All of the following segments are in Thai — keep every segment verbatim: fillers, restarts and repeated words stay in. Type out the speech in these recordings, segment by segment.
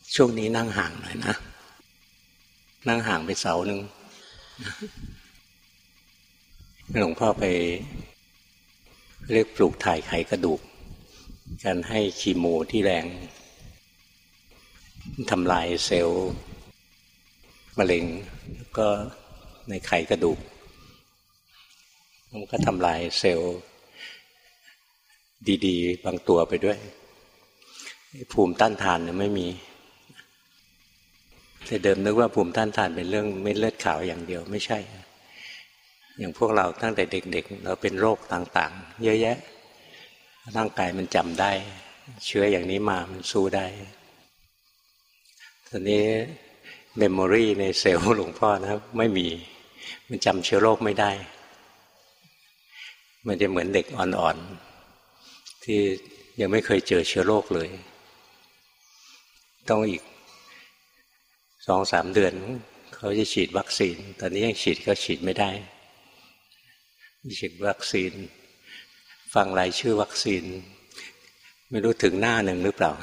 ช่วงนี้นั่งห่างหน่อยนะนั่งห่างไปเสาหนึ่งหลวงพ่อไปเรียกปลูกถ่ายไขกระดูกการให้คีโมที่แรงทำลายเซลล์มะเร็งแล้วก็ในไขกระดูกมันก็ทำลายเซลล์ดีๆบางตัวไปด้วยภูมิต้านทานเนี่ยไม่มีแต่เดิมนึกว่าภูมิต้านทานเป็นเรื่องเม็ดเลือดขาวอย่างเดียวไม่ใช่อย่างพวกเราตั้งแต่เด็กๆเราเป็นโรคต่างๆเยอะแยะร่างกายมันจำได้เชื้ออย่างนี้มามันสู้ได้ตอนนี้เมมโมรีในเซลล์หลวงพ่อนะไม่มีมันจำเชื้อโรคไม่ได้มันจะเหมือนเด็กอ่อนๆที่ยังไม่เคยเจอเชื้อโรคเลยต้องอีกสองสามเดือนเขาจะฉีดวัคซีนตอนนี้ยังฉีดก็ฉีดไม่ได้ฉีดวัคซีนฟังรายชื่อวัคซีนไม่รู้ถึงหน้าหนึ่งหรือเปล่า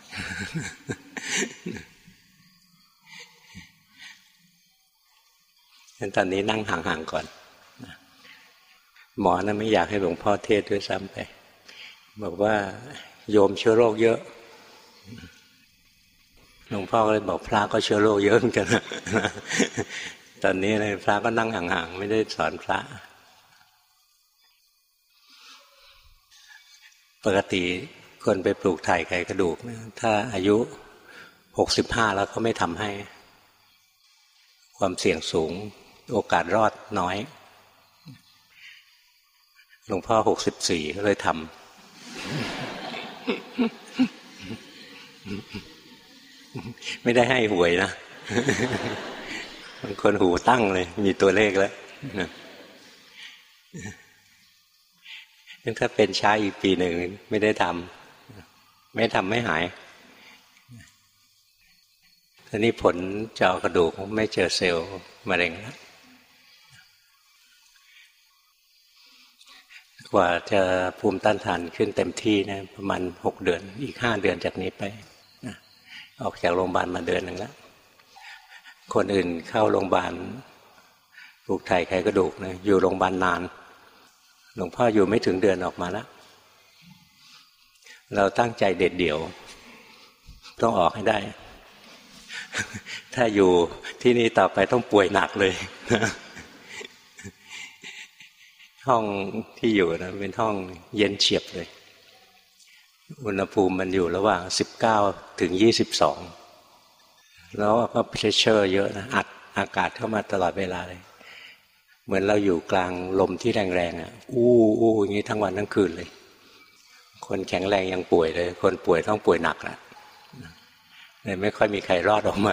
ตอนนี้นั่งห่างๆก่อนหมอนะไม่อยากให้หลวงพ่อเทศด้วยซ้ำไปบอกว่าโยมเชื้อโรคเยอะหลวงพ่อก็เลยบอกพระก็เชื้อโรคเยอะเหมือนกันตอนนี้เลยพระก็นั่งห่างๆไม่ได้สอนพระปกติคนไปปลูกถ่ายไขกระดูกถ้าอายุหกสิบห้าแล้วเขาไม่ทำให้ความเสี่ยงสูงโอกาสรอดน้อยหลวงพ่อหกสิบสี่ก็เลยทำไม่ได้ให้หวยนะบางคนหูตั้งเลยมีตัวเลขแล้วถ้าเป็นช้าอีกปีหนึ่งไม่ได้ทำไม่ทำไม่หายทีนี้ผลเจาะกระดูกไม่เจอเซลล์มะเร็งแล้วกว่าจะภูมิต้านทานขึ้นเต็มที่นะประมาณหกเดือนอีกห้าเดือนจากนี้ไปออกจากโรงพยาบาลมาเดือนหนึ่งแล้วคนอื่นเข้าโรงพยาบาลปลูกถ่ายไขกระดูกนะอยู่โรงพยาบาลนานหลวงพ่ออยู่ไม่ถึงเดือนออกมาแล้วเราตั้งใจเด็ดเดี่ยวต้องออกให้ได้ถ้าอยู่ที่นี่ต่อไปต้องป่วยหนักเลยห้องที่อยู่นะเป็นห้องเย็นเฉียบเลยอุณหภูมิมันอยู่ระหว่างสิบเก้าถึงยี่สิบสองแล้วก็เพรสเชอร์เยอะนะอัดอากาศเข้ามาตลอดเวลาเลยเหมือนเราอยู่กลางลมที่แรงๆอ่ะอู้อู้อย่างนี้ทั้งวันทั้งคืนเลยคนแข็งแรงยังป่วยเลยคนป่วยต้องป่วยหนักนะเลยไม่ค่อยมีใครรอดออกมา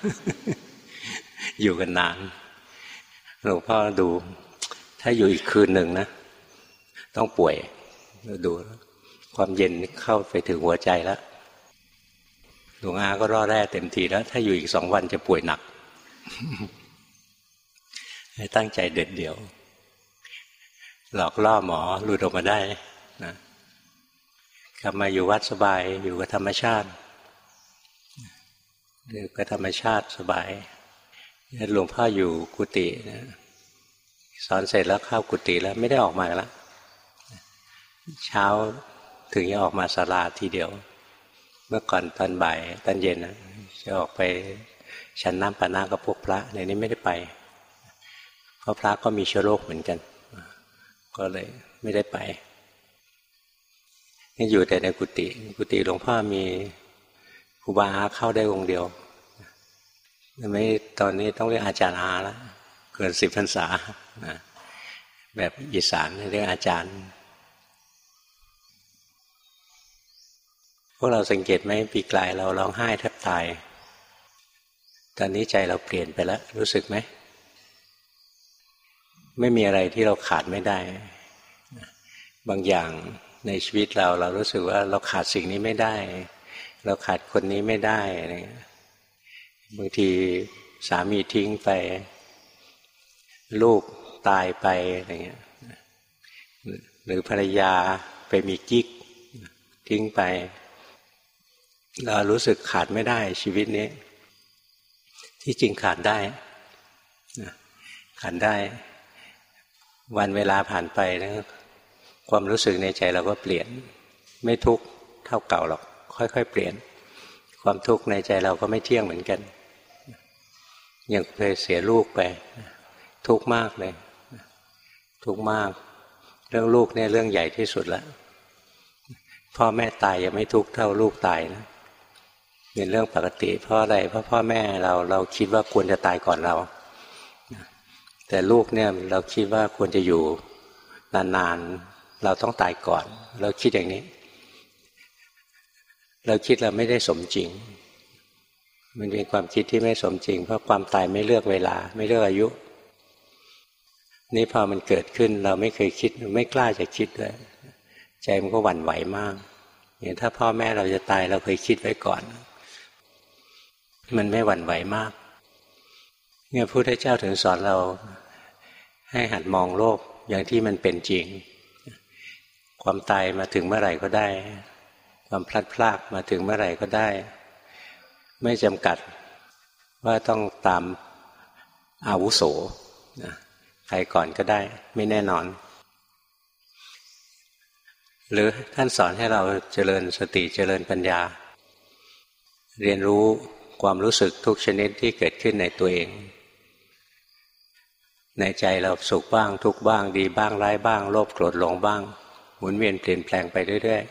อยู่กันนานหลวงพ่อดูถ้าอยู่อีกคืนหนึ่งนะต้องป่วยดูความเย็นเข้าไปถึงหัวใจแล้วหลวงอาก็รอดแร่เต็มทีแล้วถ้าอยู่อีกสองวันจะป่วยหนัก ให้ตั้งใจเด็ดเดี่ยวหลอกล่อหมอหลุดออกมาได้นะกลับมาอยู่วัดสบายอยู่กับธรรมชาติอยู่กับธรรมชาติสบายหลวงพ่ออยู่กุฏินะสอนเสร็จแล้วเข้ากุฏิแล้วไม่ได้ออกมาแล้วเช้าถึงจะออกมาศาลาทีเดียวเมื่อก่อนตอนบ่ายตอนเย็นนะจะออกไปฉันน้ำปานะกับพวกพระในนี้ไม่ได้ไปเพราะพระก็มีเชื้อโรคเหมือนกันก็เลยไม่ได้ไปนี่อยู่แต่ในกุฏิกุฏิหลวงพ่อมีครูบาอาเข้าได้องค์เดียวไม่ตอนนี้ต้องเรียกอาจารย์อาแล้วเกินสิบพรรษาแบบอีสานเรียกอาจารย์พวกเราสังเกตไหมปีกลายเราร้องไห้แทบตายตอนนี้ใจเราเปลี่ยนไปแล้วรู้สึกไหมไม่มีอะไรที่เราขาดไม่ได้บางอย่างในชีวิตเราเรารู้สึกว่าเราขาดสิ่งนี้ไม่ได้เราขาดคนนี้ไม่ได้อะไรบางทีสามีทิ้งไปลูกตายไปอะไรเงี้ยหรือภรรยาไปมีกิ๊กทิ้งไปเรารู้สึกขาดไม่ได้ชีวิตนี้ที่จริงขาดได้ขาดได้วันเวลาผ่านไปนะความรู้สึกในใจเราก็เปลี่ยนไม่ทุกข์เท่าเก่าหรอกค่อยๆเปลี่ยนความทุกข์ในใจเราก็ไม่เที่ยงเหมือนกันอย่างเคยเสียลูกไปทุกข์มากเลยทุกข์มากเรื่องลูกเนี่ยเรื่องใหญ่ที่สุดแล้วพ่อแม่ตายยังไม่ทุกข์เท่าลูกตายนะเป็นเรื่องปกติเพราะอะไรเพราะพ่อแม่เราเราคิดว่าควรจะตายก่อนเราแต่ลูกเนี่ยเราคิดว่าควรจะอยู่นานๆเราต้องตายก่อนเราคิดอย่างนี้เราคิดเราไม่ได้สมจริงมันเป็นความคิดที่ไม่สมจริงเพราะความตายไม่เลือกเวลาไม่เลือกอายุนี่พอมันเกิดขึ้นเราไม่เคยคิดไม่กล้าจะคิดเลยใจมันก็หวั่นไหวมากอย่างถ้าพ่อแม่เราจะตายเราเคยคิดไว้ก่อนมันไม่หวั่นไหวมากเนี่ยพระพุทธเจ้าถึงสอนเราให้หัดมองโลกอย่างที่มันเป็นจริงความตายมาถึงเมื่อไหร่ก็ได้ความพลัดพรากมาถึงเมื่อไหร่ก็ได้ไม่จำกัดว่าต้องตามอาวุโสใครก่อนก็ได้ไม่แน่นอนหรือท่านสอนให้เราเจริญสติเจริญปัญญาเรียนรู้ความรู้สึกทุกชนิดที่เกิดขึ้นในตัวเองในใจเราสุขบ้างทุกข์บ้างดีบ้างร้ายบ้างโลภโกรธหลงบ้างหมุนเวียนเปลี่ยนแปลงไปเรื่อย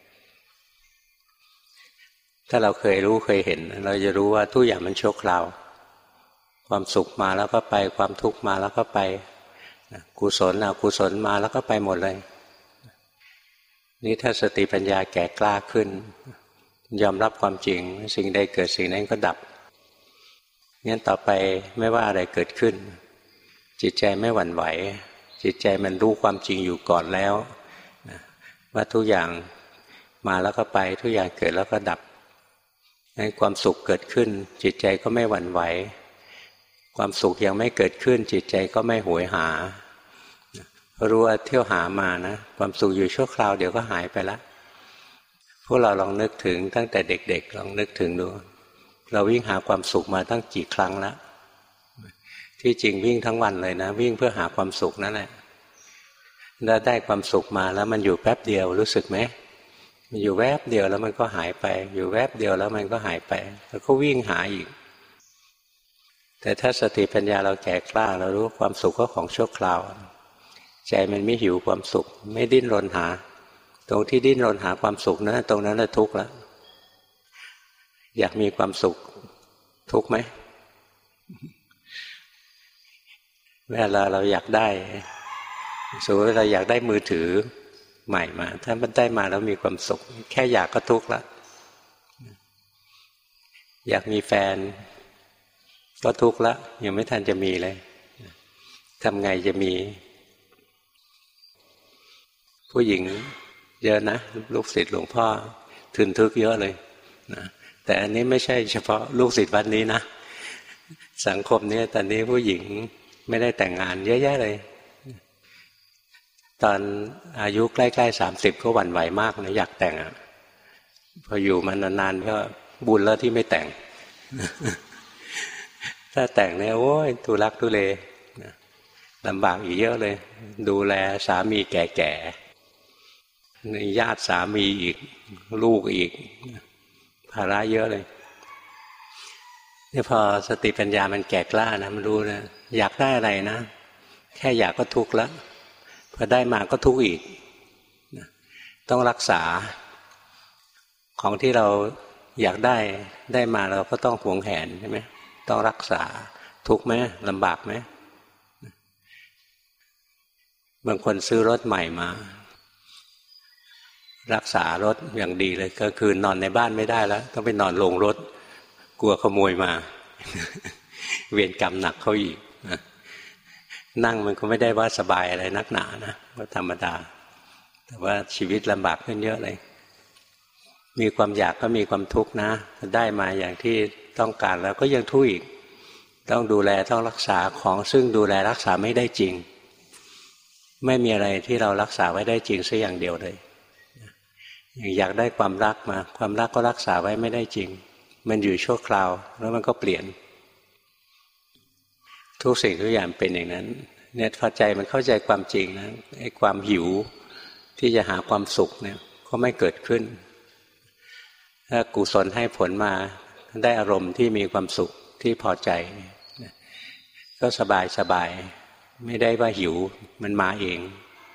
ๆถ้าเราเคยรู้เคยเห็นเราจะรู้ว่าทุกอย่างมันชั่วคราวความสุขมาแล้วก็ไปความทุกข์มาแล้วก็ไปกุศลอกุศลมาแล้วก็ไปหมดเลยนี่ถ้าสติปัญญาแก่กล้าขึ้นยอมรับความจริงสิ่งใดเกิดสิ่งนั้นก็ดับงั้นต่อไปไม่ว่าอะไรเกิดขึ้นจิตใจไม่หวั่นไหวจิตใจมันรู้ความจริงอยู่ก่อนแล้วว่าทุกอย่างมาแล้วก็ไปทุกอย่างเกิดแล้วก็ดับงั้นความสุขเกิดขึ้นจิตใจก็ไม่หวั่นไหวความสุขยังไม่เกิดขึ้นจิตใจก็ไม่โหยหารู้ว่าเที่ยวหามานะความสุขอยู่ชั่วคราวเดี๋ยวก็หายไปละพวกเราลองนึกถึงตั้งแต่เด็กๆลองนึกถึงดูเราวิ่งหาความสุขมาตั้งกี่ครั้งแล้วที่จริงวิ่งทั้งวันเลยนะวิ่งเพื่อหาความสุขนั่นแหละถ้าได้ความสุขมาแล้วมันอยู่แป๊บเดียวรู้สึกไหมมันอยู่แวบเดียวแล้วมันก็หายไปอยู่แวบเดียวแล้วมันก็หายไปแล้วก็วิ่งหาอีกแต่ถ้าสติปัญญาเราแก่กล้าเรารู้ความสุขก็ของชั่วคราวใจมันไม่หิวความสุขไม่ดิ้นรนหาตรงที่ดิ้นรนหาความสุขนั้นตรงนั้นแหละทุกข์แล้วอยากมีความสุขทุกข์ไหมเวลาเราอยากได้สมมติเราอยากได้มือถือใหม่มาถ้ามันได้มาแล้วมีความสุขแค่อยากก็ทุกข์แล้วอยากมีแฟนก็ทุกข์แล้วยังไม่ทันจะมีเลยทำไงจะมีผู้หญิงเยอะนะลูกศิษย์หลวงพ่อทึนทึกเยอะเลยนะแต่อันนี้ไม่ใช่เฉพาะลูกศิษย์วัดนี้นะสังคมนี้ตอนนี้ผู้หญิงไม่ได้แต่งงานเยอะแยะเลยตอนอายุใกล้ๆสามสิบก็หวั่นไหวมากนะอยากแต่งอ่ะพออยู่มานานๆก็บุญแล้วที่ไม่แต่ง ถ้าแต่งเนี่ยโอ้ยทุลักทุเลลำบากอีกเยอะเลยดูแลสามีแก่ๆญาติสามีอีกลูกอีกภาระเยอะเลยนี่พอสติปัญญามันแก่กล้านะมันรู้นะอยากได้อะไรนะแค่อยากก็ทุกข์แล้วพอได้มาก็ทุกข์อีกต้องรักษาของที่เราอยากได้ได้มาเราก็ต้องหวงแหนใช่ไหมต้องรักษาทุกข์ไหมลำบากไหมบางคนซื้อรถใหม่มารักษารถอย่างดีเลยก็คือนอนในบ้านไม่ได้แล้วต้องไปนอนโรงรถกลัวขโมยมาเวรกรรมหนักเขาอีกนั่งมันก็ไม่ได้ว่าสบายอะไรนักหนานะก็ธรรมดาแต่ว่าชีวิตลำบากขึ้นเยอะเลยมีความอยากก็มีความทุกข์นะได้มาอย่างที่ต้องการแล้วก็ยังทุกข์อีกต้องดูแลต้องรักษาของซึ่งดูแลรักษาไม่ได้จริงไม่มีอะไรที่เรารักษาไว้ได้จริงสักอย่างเดียวเลยอยากได้ความรักมาความรักก็รักษาไว้ไม่ได้จริงมันอยู่ชั่วคราวแล้วมันก็เปลี่ยนทุกสิ่งทุกอย่างเป็นอย่างนั้นเนี่ยพอใจมันเข้าใจความจริงนะไอ้ความหิวที่จะหาความสุขเนี่ยก็ไม่เกิดขึ้นถ้ากุศลให้ผลมาได้อารมณ์ที่มีความสุขที่พอใจก็สบายสบายไม่ได้ว่าหิวมันมาเอง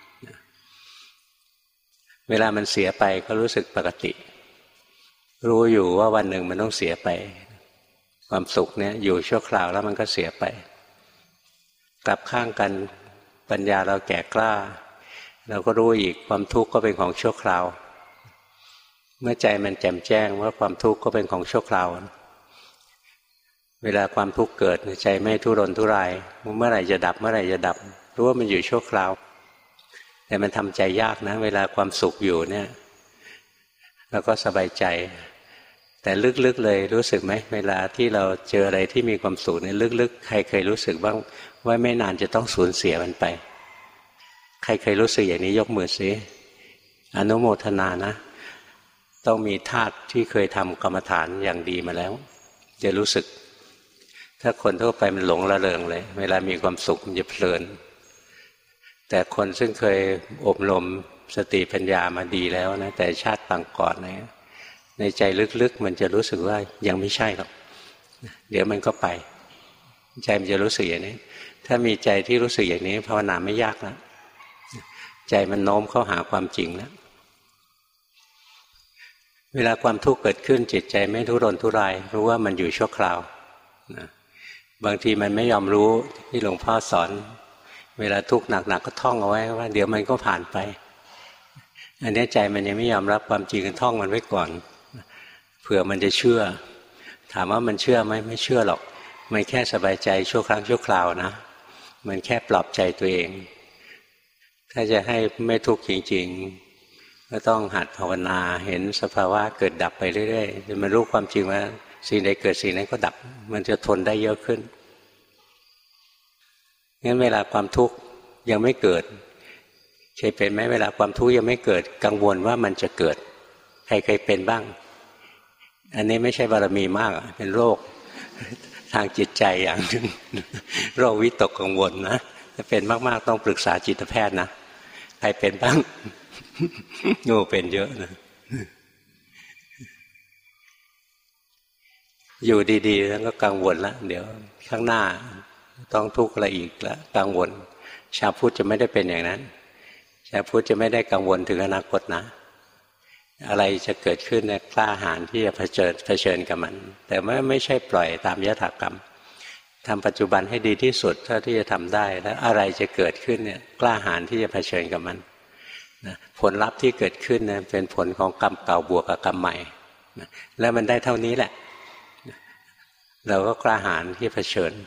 เวลามันเสียไปก็รู้สึกปกติรู้อยู่ว่าวันหนึ่งมันต้องเสียไปความสุขเนี่ยอยู่ชั่วคราวแล้วมันก็เสียไปกลับข้างกันปัญญาเราแก่กล้าเราก็รู้อีกความทุกข์ก็เป็นของชั่วคราวเมื่อใจมันแจ่มแจ้งว่าความทุกข์ก็เป็นของชั่วคราวเวลาความทุกข์เกิดใจไม่ทุรนทุรายเมื่อไหร่จะดับเมื่อไหร่จะดับรู้ว่ามันอยู่ชั่วคราวแต่มันทำใจยากนะเวลาความสุขอยู่เนี่ยเราก็สบายใจแต่ลึกๆเลยรู้สึกไหมเวลาที่เราเจออะไรที่มีความสุขเนี่ยลึกๆใครเคยรู้สึกบ้างว่าไม่นานจะต้องสูญเสียมันไปใครเคยรู้สึกอย่างนี้ยกมือสิอนุโมทนานะต้องมีธาตุที่เคยทำกรรมฐานอย่างดีมาแล้วจะรู้สึกถ้าคนทั่วไปมันหลงระเริงเลยเวลามีความสุขมันจะเพลินแต่คนซึ่งเคยอบรมสติปัญญามาดีแล้วนะแต่ชาติปางก่อนนะในใจลึกๆมันจะรู้สึกว่ายังไม่ใช่หรอกเดี๋ยวมันก็ไปใจมันจะรู้สึกอย่างนี้ถ้ามีใจที่รู้สึกอย่างนี้ภาวนาไม่ยากนะใจมันโน้มเข้าหาความจริงแล้วเวลาความทุกข์เกิดขึ้นจิตใจไม่ทุรนทุรายรู้ว่ามันอยู่ชั่วคราวนะบางทีมันไม่ยอมรู้ที่หลวงพ่อสอนเวลาทุกข์หนักๆ ก, ก็ท่องเอาไว้ว่าเดี๋ยวมันก็ผ่านไปอันนี้ใจมันยังไม่ยอมรับความจริงกันท่องมันไว้ก่อนเผื่อมันจะเชื่อถามว่ามันเชื่อไหมไม่เชื่อหรอกมันแค่สบายใจชั่วครั้งชั่วคราวนะมันแค่ปลอบใจตัวเองถ้าจะให้ไม่ทุกข์จริงๆก็ต้องหัดภาวนาเห็นสภาวะเกิดดับไปเรื่อยๆจนมันรู้ความจริงว่าสิ่งใดเกิดสิ่งนั้นก็ดับมันจะทนได้เยอะขึ้นงั้นเวลาความทุกข์ยังไม่เกิดเคยเป็นไหมเวลาความทุกข์ยังไม่เกิดกังวลว่ามันจะเกิดใครเคยเป็นบ้างอันนี้ไม่ใช่บารมีมากเป็นโรคทางจิตใจอย่างหนึ่งโรควิตกกังวลนะถ้าเป็นมากๆต้องปรึกษาจิตแพทย์นะใครเป็นบ้างโง่เป็นเยอะนะอยู่ดีๆแล้วก็กังวลละเดี๋ยวข้างหน้าต้องทุกข์อะไรอีกแล้วกังวลชาวพุทธจะไม่ได้เป็นอย่างนั้นชาวพุทธจะไม่ได้กังวลถึงอนาคตนะอะไรจะเกิดขึ้นเนี่ยกล้าหาญที่จะเผชิญเผชิญกับมันแต่ไม่ไม่ใช่ปล่อยตามยถากรรมทำปัจจุบันให้ดีที่สุดเท่าที่จะทำได้แล้วอะไรจะเกิดขึ้นเนี่ยกล้าหาญที่จะเผชิญกับมันนะผลลัพธ์ที่เกิดขึ้นเนี่ยเป็นผลของกรรมเก่าบวกกับกรรมใหม่นะแล้วมันได้เท่านี้แหละนะเราก็กล้าหาญที่เผชิญ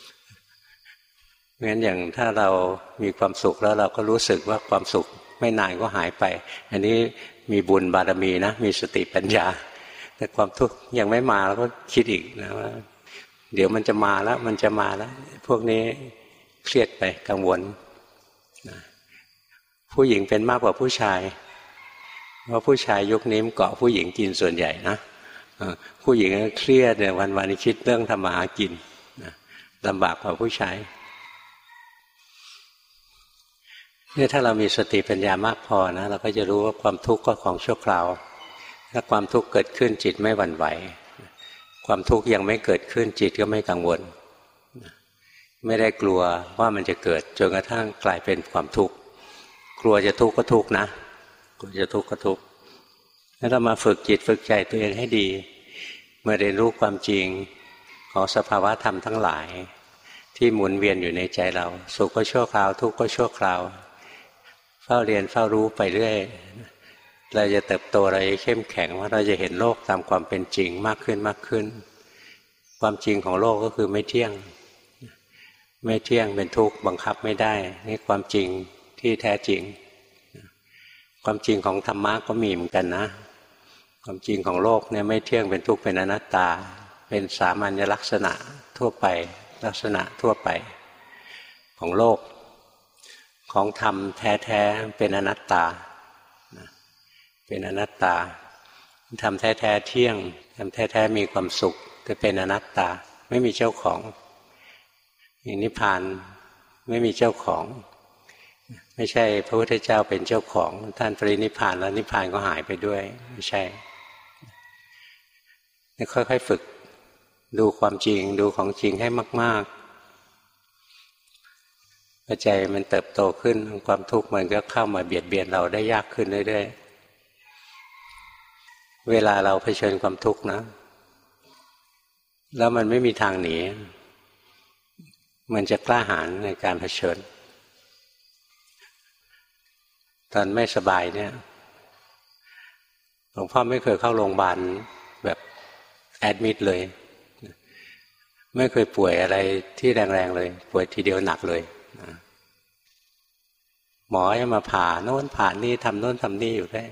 งั้นอย่างถ้าเรามีความสุขแล้วเราก็รู้สึกว่าความสุขไม่นานก็หายไปอันนี้มีบุญบารมีนะมีสติปัญญาแต่ความทุกข์ยังไม่มาเราก็คิดอีกนะว่าเดี๋ยวมันจะมาแล้วมันจะมาแล้วพวกนี้เครียดไปกังวลนะผู้หญิงเป็นมากกว่าผู้ชายเพราะผู้ชายยุคนี้เกาะผู้หญิงกินส่วนใหญ่นะผู้หญิงเครียดเนี่ยวันๆคิดเรื่องทำมาหากินนะลำบากกว่าผู้ชายเนี่ยถ้าเรามีสติปัญญามากพอนะเราก็จะรู้ว่าความทุกข์ก็ของชั่วคราวถ้าความทุกข์เกิดขึ้นจิตไม่หวั่นไหวความทุกข์ยังไม่เกิดขึ้นจิตก็ไม่กังวลไม่ได้กลัวว่ามันจะเกิดจนกระทั่งกลายเป็นความทุกข์กลัวจะทุกข์ก็ทุกข์นะกลัวจะทุกข์ก็ทุกข์แล้วเรามาฝึกจิตฝึกใจตัวเองให้ดีมาเรียนรู้ความจริงของสภาวะธรรมทั้งหลายที่หมุนเวียนอยู่ในใจเราสุขก็ชั่วคราวทุกข์ก็ชั่วคราวเฝ้าเรียนเฝ้ารู้ไปเรื่อยเราจะเติบโตเราจะเข้มแข็งว่าเราจะเห็นโลกตามความเป็นจริงมากขึ้นมากขึ้นความจริงของโลกก็คือไม่เที่ยงไม่เที่ยงเป็นทุกข์บังคับไม่ได้นี่ความจริงที่แท้จริงความจริงของธรรมะก็มีเหมือนกันนะความจริงของโลกเนี่ยไม่เที่ยงเป็นทุกข์เป็นอนัตตาเป็นสามัญลักษณะทั่วไปลักษณะทั่วไปของโลกของธรรมแท้ๆเป็นอนัตตาเป็นอนัตตาทำแท้ๆเที่ยงทำแท้ๆมีความสุขแต่เป็นอนัตตาไม่มีเจ้าของนิพพานไม่มีเจ้าของไม่ใช่พระพุทธเจ้าเป็นเจ้าของท่านปรินิพพานแล้วนิพพานก็หายไปด้วยไม่ใช่ค่อยๆฝึกดูความจริงดูของจริงให้มากๆพอใจมันเติบโตขึ้นความทุกข์มันก็เข้ามาเบียดเบียนเราได้ยากขึ้นเรื่อยๆเวลาเราเผชิญความทุกข์นะแล้วมันไม่มีทางหนีมันจะกล้าหาญในการเผชิญตอนไม่สบายเนี่ยหลวงพ่อไม่เคยเข้าโรงพยาบาลแบบแอดมิดเลยไม่เคยป่วยอะไรที่แรงๆเลยป่วยทีเดียวหนักเลยหมอจะมาผ่าโน่นผ่านี่ทำโน่นทำนี่อยู่ได้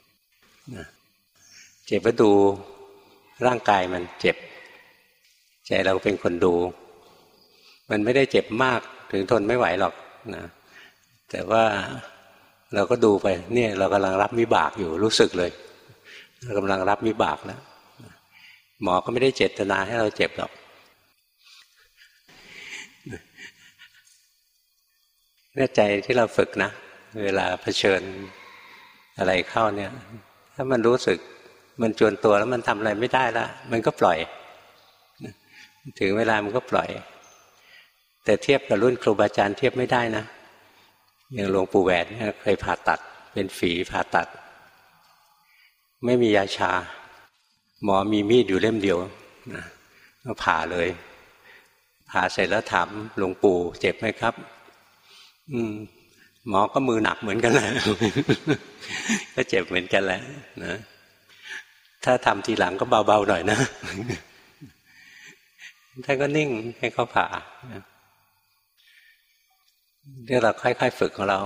เจ็บก็ดูร่างกายมันเจ็บใจเราเป็นคนดูมันไม่ได้เจ็บมากถึงทนไม่ไหวหรอกนะแต่ว่าเราก็ดูไปเนี่ยเรากำลังรับวิบากอยู่รู้สึกเลยเรากำลังรับวิบากแล้วหมอก็ไม่ได้เจตนาให้เราเจ็บหรอกเนี่ยใจที่เราฝึกนะเวลาเผชิญอะไรเข้าเนี่ยถ้ามันรู้สึกมันจวนตัวแล้วมันทำอะไรไม่ได้แล้วมันก็ปล่อยถึงเวลามันก็ปล่อยแต่เทียบกับรุ่นครูบาอาจารย์เทียบไม่ได้นะอย่างหลวงปู่แหวนเนี่ยเคยผ่าตัดเป็นฝีผ่าตัดไม่มียาชาหมอมีมีดอยู่เล่มเดียวนะก็ผ่าเลยผ่าเสร็จแล้วถามหลวงปู่เจ็บไหมครับอืมหมอก็มือหนักเหมือนกันแหละ ก็เจ็บเหมือนกันแหละนะถ้าทำทีหลังก็เบาๆหน่อยนะ ท่านก็นิ่งให้เขาผ่าเดี๋ยวเราค่อยๆฝึกของเรา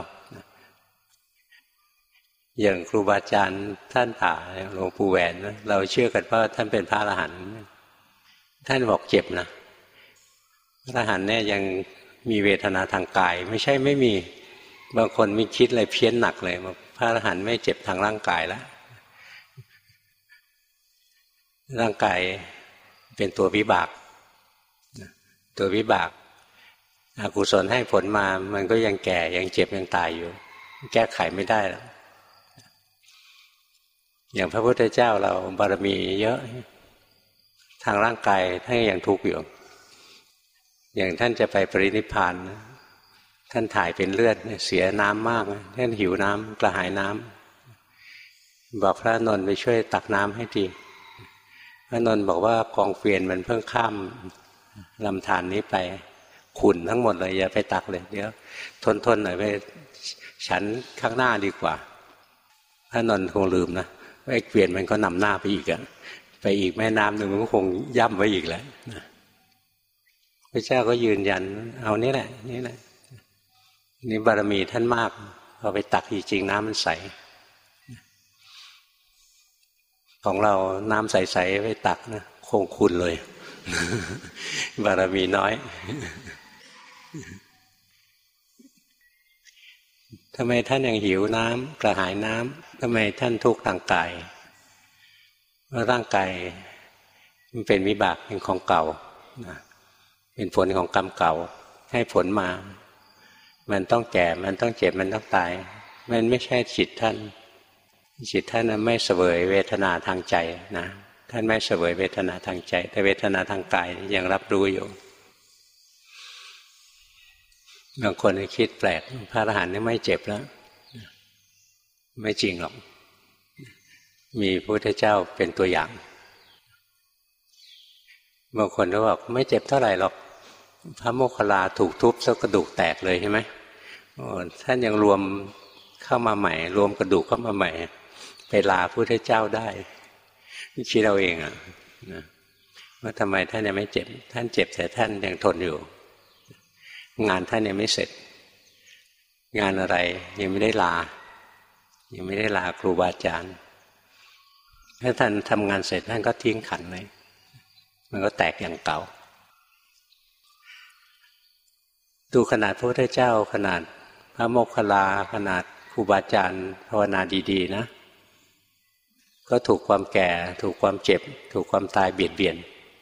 อย่างครูบาอาจารย์ท่านผ่าหลวงปู่แหวนเราเชื่อกันว่าท่านเป็นพระอรหันต์ท่านบอกเจ็บนะพระอรหันต์เนี่ยยังมีเวทนาทางกายไม่ใช่ไม่มีบางคนมีคิดอะไรเพี้ยนหนักเลยพระอรหันต์ไม่เจ็บทางร่างกายแล้วร่างกายเป็นตัววิบากตัววิบากอกุศลให้ผลมามันก็ยังแก่ยังเจ็บยังตายอยู่แก้ไขไม่ได้แล้วอย่างพระพุทธเจ้าเราบารมีเยอะทางร่างกายท่านยังทุกข์อยู่อย่างท่านจะไปปรินิพพานท่านถ่ายเป็นเลือดเสียน้ำมากท่านหิวน้ำกระหายน้ำบอกพระนนท์ไปช่วยตักน้ำให้ทีพระนนท์บอกว่ากองเกวียนมันเพิ่งข้ามลำธารนี้ไปขุ่นทั้งหมดเลยอย่าไปตักเลยเดี๋ยวทนๆหน่อยไปฉันข้างหน้าดีกว่าพระนนท์คงลืมนะว่าไอ้เกวียนมันก็นำหน้าไปอีกอะไปอีกแม่น้ำหนึ่งมันก็คงย่ำไว้อีกแล้วพระเจ้าก็ยืนยันเอานี่แหละนี่แหละนี่บารมีท่านมากพอไปตักจริงๆน้ำมันใสของเราน้ำใสๆไปตักนะคงขุ่นเลยบารมีน้อยทำไมท่านยังหิวน้ำกระหายน้ำทำไมท่านทุกข์ทางกายว่าร่างกายมันเป็นวิบากเป็นของเก่าเป็นผลของกรรมเก่าให้ผลมามันต้องแก่มันต้องเจ็บมันต้องตายมันไม่ใช่จิตท่านจิตท่านไม่เสวยเวทนาทางใจนะท่านไม่เสวยเวทนาทางใจแต่เวทนาทางกายยังรับรู้อยู่บางคนคิดแปลกพระอรหันต์นี่ไม่เจ็บแล้วไม่จริงหรอกมีพระพุทธเจ้าเป็นตัวอย่างบางคนก็บอกไม่เจ็บเท่าไหร่หรอกพระโมคคัลลาถูกทุบซะกระดูกแตกเลยใช่ไหมท่านยังรวมเข้ามาใหม่รวมกระดูกเข้ามาใหม่ไปลาพระพุทธเจ้าได้คิดเราเองอะว่าทำไมท่านยังไม่เจ็บท่านเจ็บแต่ท่านยังทนอยู่งานท่านยังไม่เสร็จงานอะไรยังไม่ได้ลายังไม่ได้ลาครูบาอาจารย์ถ้าท่านทำงานเสร็จท่านก็ทิ้งขันเลยมันก็แตกอย่างเก่าดูขนาดพระพุทธเจ้าขนาดพระโมคคัลลาขนาดครูบาอาจารย์ภาวนาดีๆนะก็ถูกความแก่ถูกความเจ็บถูกความตายเบียดเบียน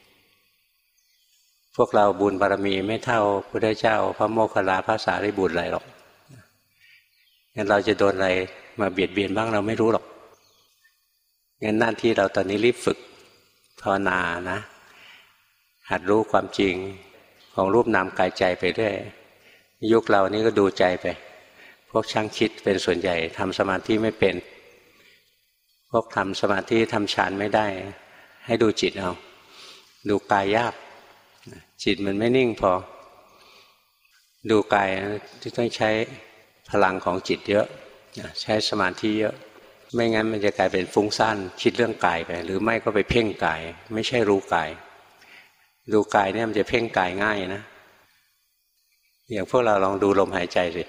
พวกเราบุญบารมีไม่เท่าพระพุทธเจ้าพระโมคคัลลาภะสารีบุตรอะไรหรอกงั้นเราจะโดนอะไรมาเบียดเบียนบ้างเราไม่รู้หรอกงั้นหน้าที่เราตอนนี้รีบฝึกภาวนานะหัดรู้ความจริงของรูปนามกายใจไปเรื่อยยุคเรานี่ก็ดูใจไปพวกช่างคิดเป็นส่วนใหญ่ทำสมาธิไม่เป็นพวกทำสมาธิทำฌานไม่ได้ให้ดูจิตเอาดูกายยากจิตมันไม่นิ่งพอดูกายที่ต้องใช้พลังของจิตเยอะใช้สมาธิเยอะไม่งั้นมันจะกลายเป็นฟุ้งซ่านคิดเรื่องกายไปหรือไม่ก็ไปเพ่งกายไม่ใช่รู้กายดูกายเนี่ยมันจะเพ่งกายง่ายนะอย่างพวกเราลองดูลมหายใจสิ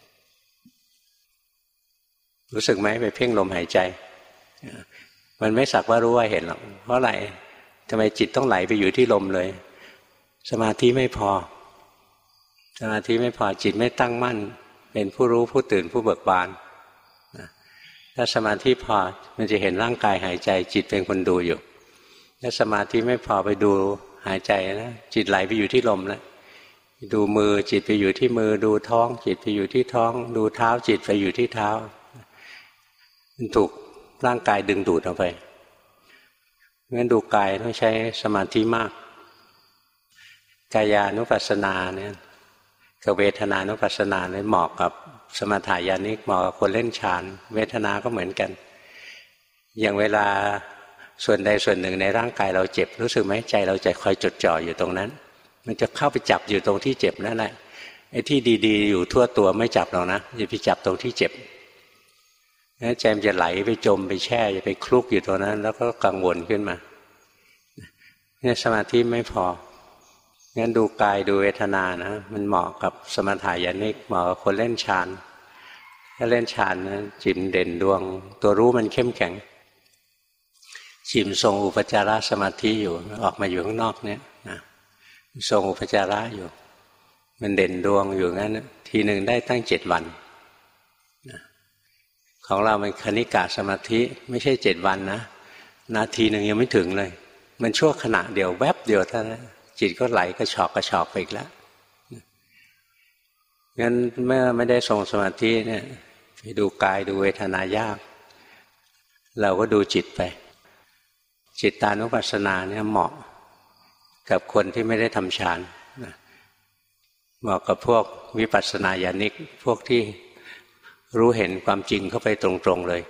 รู้สึกไหมไปเพ่งลมหายใจมันไม่สักว่ารู้ว่าเห็นหรอกเพราะอะไรทำไมจิตต้องไหลไปอยู่ที่ลมเลยสมาธิไม่พอสมาธิไม่พอจิตไม่ตั้งมั่นเป็นผู้รู้ผู้ตื่นผู้เบิกบานถ้าสมาธิพอมันจะเห็นร่างกายหายใจจิตเป็นคนดูอยู่ถ้าสมาธิไม่พอไปดูหายใจนะจิตไหลไปอยู่ที่ลมแล้วดูมือจิตไปอยู่ที่มือดูท้องจิตไปอยู่ที่ท้องดูเท้าจิตไปอยู่ที่เท้ามันถูกร่างกายดึงดูดออกไปงั้นดูกายต้องใช้สมาธิมากกายานุปัสสนาเนี่ยกับเวทนานุปัสสนาเนี่ยเหมาะกับสมถายานิกเหมาะกับคนเล่นฌานเวทนาก็เหมือนกันอย่างเวลาส่วนใดส่วนหนึ่งในร่างกายเราเจ็บรู้สึกไหมใจเราจะคอยจดจ่ออยู่ตรงนั้นมันจะเข้าไปจับอยู่ตรงที่เจ็บนั่นแหละไอ้ที่ดีๆอยู่ทั่วตัวไม่จับหรอกนะอย่าไปจับตรงที่เจ็บนะใจมันจะไหลไปจมไปแช่จะไปคลุกอยู่ตรงนั้นแล้วก็กังวลขึ้นมาเนี่ยสมาธิไม่พองั้นดูกายดูเวทนานะมันเหมาะกับสมถายานิกเหมาะกับคนเล่นฌานถ้าเล่นฌานนะจิตเด่นดวงตัวรู้มันเข้มแข็งจิตทรงอุปจารสมาธิอยู่ออกมาอยู่ข้างนอกเนี่ยนะทรงอุปจาระอยู่มันเด่นดวงอยู่งั้นทีหนึ่งได้ตั้งเจ็ดวันนะของเรามันคณิกะสมาธิไม่ใช่เจ็ดวันนะนาทีหนึ่งยังไม่ถึงเลยมันชั่วขณะเดียวแวบเดียวเท่านั้นจิตก็ไหลกระชอกกระชอกไปอีกแล้วงั้นเมื่อไม่ได้ทรงสมาธิเนี่ยไปดูกายดูเวทนายากเราก็ดูจิตไปจิตตานุปัสสนาเนี่ยเหมาะกับคนที่ไม่ได้ทำฌานเหมาะกับพวกวิปัสสนาญาณิกพวกที่รู้เห็นความจริงเข้าไปตรงๆเลย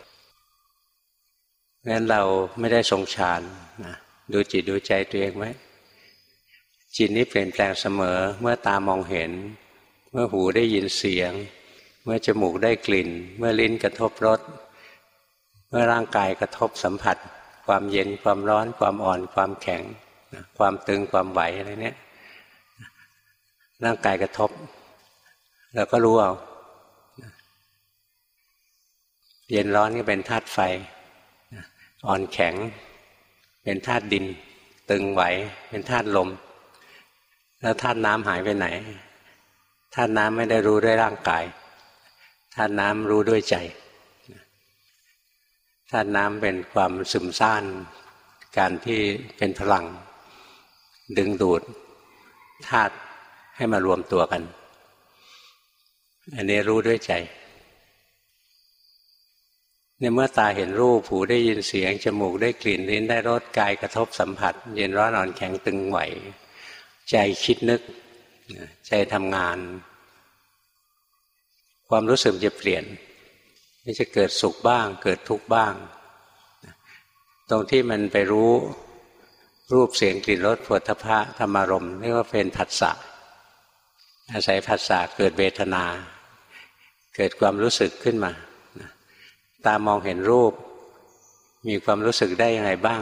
งั้นเราไม่ได้ทรงฌานนะดูจิตดูใจตัวเองไว้จิตนี้เปลี่ยนแปลงเสมอเมื่อตามองเห็นเมื่อหูได้ยินเสียงเมื่อจมูกได้กลิ่นเมื่อลิ้นกระทบรสเมื่อร่างกายกระทบสัมผัสความเย็นความร้อนความอ่อนความแข็งความตึงความไหวอะไรเนี้ยร่างกายกระทบเราก็รู้เอาเย็นร้อนก็เป็นธาตุไฟอ่อนแข็งเป็นธาตุดินตึงไหวเป็นธาตุลมแล้วธาตุน้ำหายไปไหนธาตุน้ำไม่ได้รู้ด้วยร่างกายธาตุน้ำรู้ด้วยใจธาตุน้ำเป็นความซึมซ่านการที่เป็นพลังดึงดูดธาตุให้มารวมตัวกันอันนี้รู้ด้วยใจเนี่ยเมื่อตาเห็นรูปหูได้ยินเสียงจมูกได้กลิ่นลิ้นได้รสกายกระทบสัมผัสเย็นร้อนอ่อนแข็งตึงไหวใจคิดนึกใจทำงานความรู้สึกจะเปลี่ยนนี่จะเกิดสุขบ้างเกิดทุกข์บ้างตรงที่มันไปรู้รูปเสียงกลิ่นรสโผฏฐัพพะธรรมารมณ์เรียกว่าเป็นผัสสะอาศัยผัสสะเกิดเวทนาเกิดความรู้สึกขึ้นมาตามองเห็นรูปมีความรู้สึกได้ยังไงบ้าง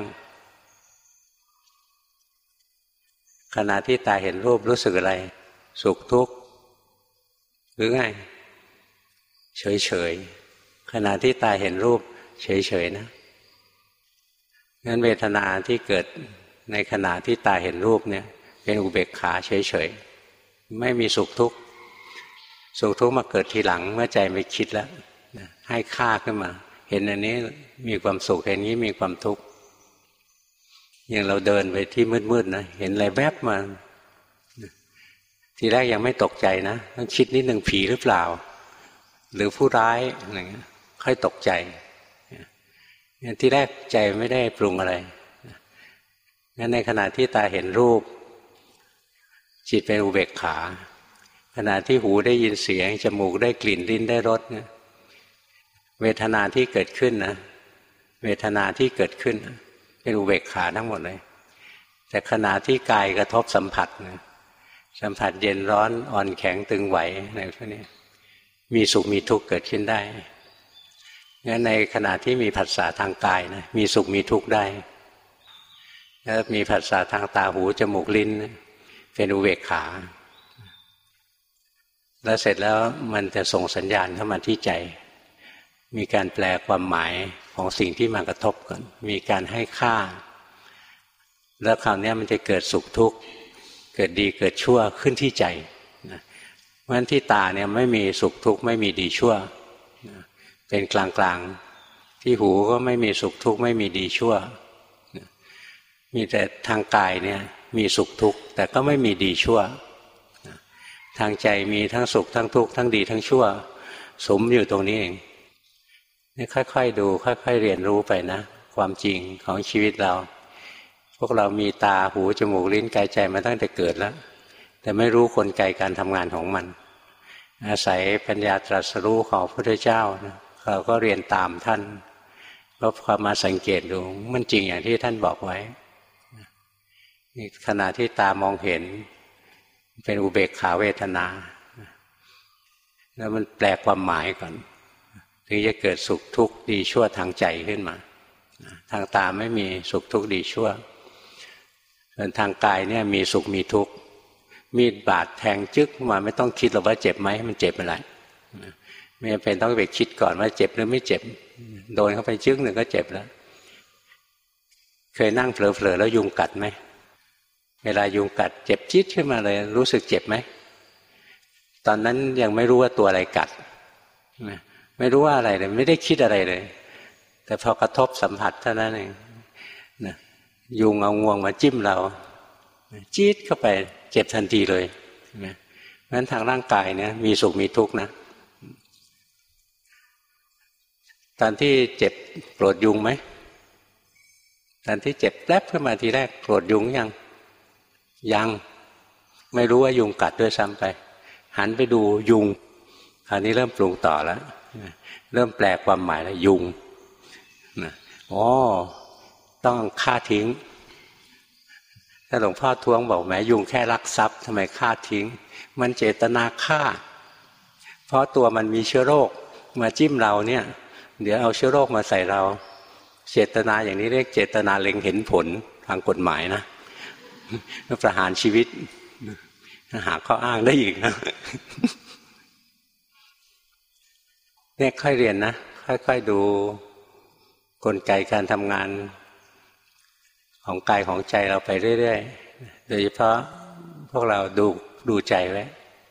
ขณะที่ตาเห็นรูปรู้สึกอะไรสุขทุกข์หรือไงเฉยๆขณะที่ตาเห็นรูปเฉยๆนะงั้นเวทนาที่เกิดในขณะที่ตาเห็นรูปเนี่ยเป็นอุเบกขาเฉยๆไม่มีสุขทุกข์สุขทุกข์มาเกิดทีหลังเมื่อใจไม่คิดแล้วให้ค่าขึ้นมาเห็นอันนี้มีความสุขเห็นนี้มีความทุกข์อย่างเราเดินไปที่มืดๆนะเห็นอะไรแวบมาทีแรกยังไม่ตกใจนะต้องคิดนิดหนึ่งผีหรือเปล่าหรือผู้ร้ายอะไรเงี้ยค่อยตกใจทีแรกใจไม่ได้ปรุงอะไรงั้นในขณะที่ตาเห็นรูปจิตเป็นอุเบกขาขณะที่หูได้ยินเสียงจมูกได้กลิ่นลิ้นได้รสเนี่ยเวทนาที่เกิดขึ้นนะเวทนาที่เกิดขึ้นเป็นอุเบกขาทั้งหมดเลยแต่ขณะที่กายกระทบสัมผัสนะสัมผัสเย็นร้อนอ่อนแข็งตึงไหวอะไรพวกนี้มีสุขมีทุกข์เกิดขึ้นได้งั้นในขณะที่มีผัสสะทางกายนะมีสุขมีทุกข์ได้แล้วมีผัสสะทางตาหูจมูกลิ้นเป็นอุเบกขาแล้วเสร็จแล้วมันจะส่งสัญญาณเข้ามาที่ใจมีการแปลความหมายของสิ่งที่มากระทบกันมีการให้ค่าแล้วคราวนี้มันจะเกิดสุขทุกข์เกิดดีเกิดชั่วขึ้นที่ใจนะเพราะฉะนั้นที่ตาเนี่ยไม่มีสุขทุกข์ไม่มีดีชั่วนะเป็นกลางๆที่หูก็ไม่มีสุขทุกข์ไม่มีดีชั่วนะมีแต่ทางกายเนี่ยมีสุขทุกข์แต่ก็ไม่มีดีชั่วนะทางใจมีทั้งสุขทั้งทุกข์ทั้งดีทั้งชั่วสมอยู่ตรงนี้เองนี่ค่อยๆดูค่อยๆเรียนรู้ไปนะความจริงของชีวิตเราพวกเรามีตาหูจมูกลิ้นกายใจมาตั้งแต่เกิดแล้วแต่ไม่รู้กลไกการทำงานของมันอาศัยปัญญาตรัสรู้ของพระพุทธเจ้าเราก็เรียนตามท่านก็พอมาสังเกตดูมันจริงอย่างที่ท่านบอกไว้ขณะที่ตามองเห็นเป็นอุเบกขาเวทนาแล้วมันแปลความหมายก่อนถึงจะเกิดสุขทุกข์ดีชั่วทางใจขึ้นมาทางตาไม่มีสุขทุกข์ดีชั่วส่วนทางกายเนี่ยมีสุขมีทุกข์มีดบาดแทงจึ๊กมาไม่ต้องคิดหรอกว่าเจ็บไหมมันเจ็บอะไรไม่จำเป็นต้องไปคิดก่อนว่าเจ็บหรือไม่เจ็บโดนเข้าไปจึ๊กหนึ่งก็เจ็บแล้วเคยนั่งเผลอๆแล้วยุงกัดไหมเวลายุงกัดเจ็บจี๊ดขึ้นมาเลยรู้สึกเจ็บไหมตอนนั้นยังไม่รู้ว่าตัวอะไรกัดไม่รู้ว่าอะไรเลยไม่ได้คิดอะไรเลยแต่พอกระทบสัมผัสเท่านั้นเองนะยุงเอางวงมาจิ้มเราจี๊ดเข้าไปเจ็บทันทีเลยนะเพราะฉะนั้นทางร่างกายเนี่ยมีสุขมีทุกข์นะตอนที่เจ็บโกรธยุงไหมตอนที่เจ็บแป๊บขึ้นมาทีแรกโกรธยุงยังยังไม่รู้ว่ายุงกัดด้วยซ้ำไปหันไปดูยุงคราวนี้เริ่มปรุงต่อแล้วเริ่มแปลความหมายแล้วยุงนะอ๋อต้องฆ่าทิ้งถ้าหลวงพ่อท้วงบอกแหมยุงแค่ลักทรัพย์ทำไมฆ่าทิ้งมันเจตนาฆ่าเพราะตัวมันมีเชื้อโรคมาจิ้มเราเนี่ยเดี๋ยวเอาเชื้อโรคมาใส่เราเจตนาอย่างนี้เรียกเจตนาเล็งเห็นผลทางกฎหมายนะประหารชีวิตหาข้ออ้างได้อีกนะเนี่ยค่อยเรียนนะค่อยๆดูกลไกการทำงานของกายของใจเราไปเรื่อยๆโดยเฉพาะพวกเราดูดูใจไว้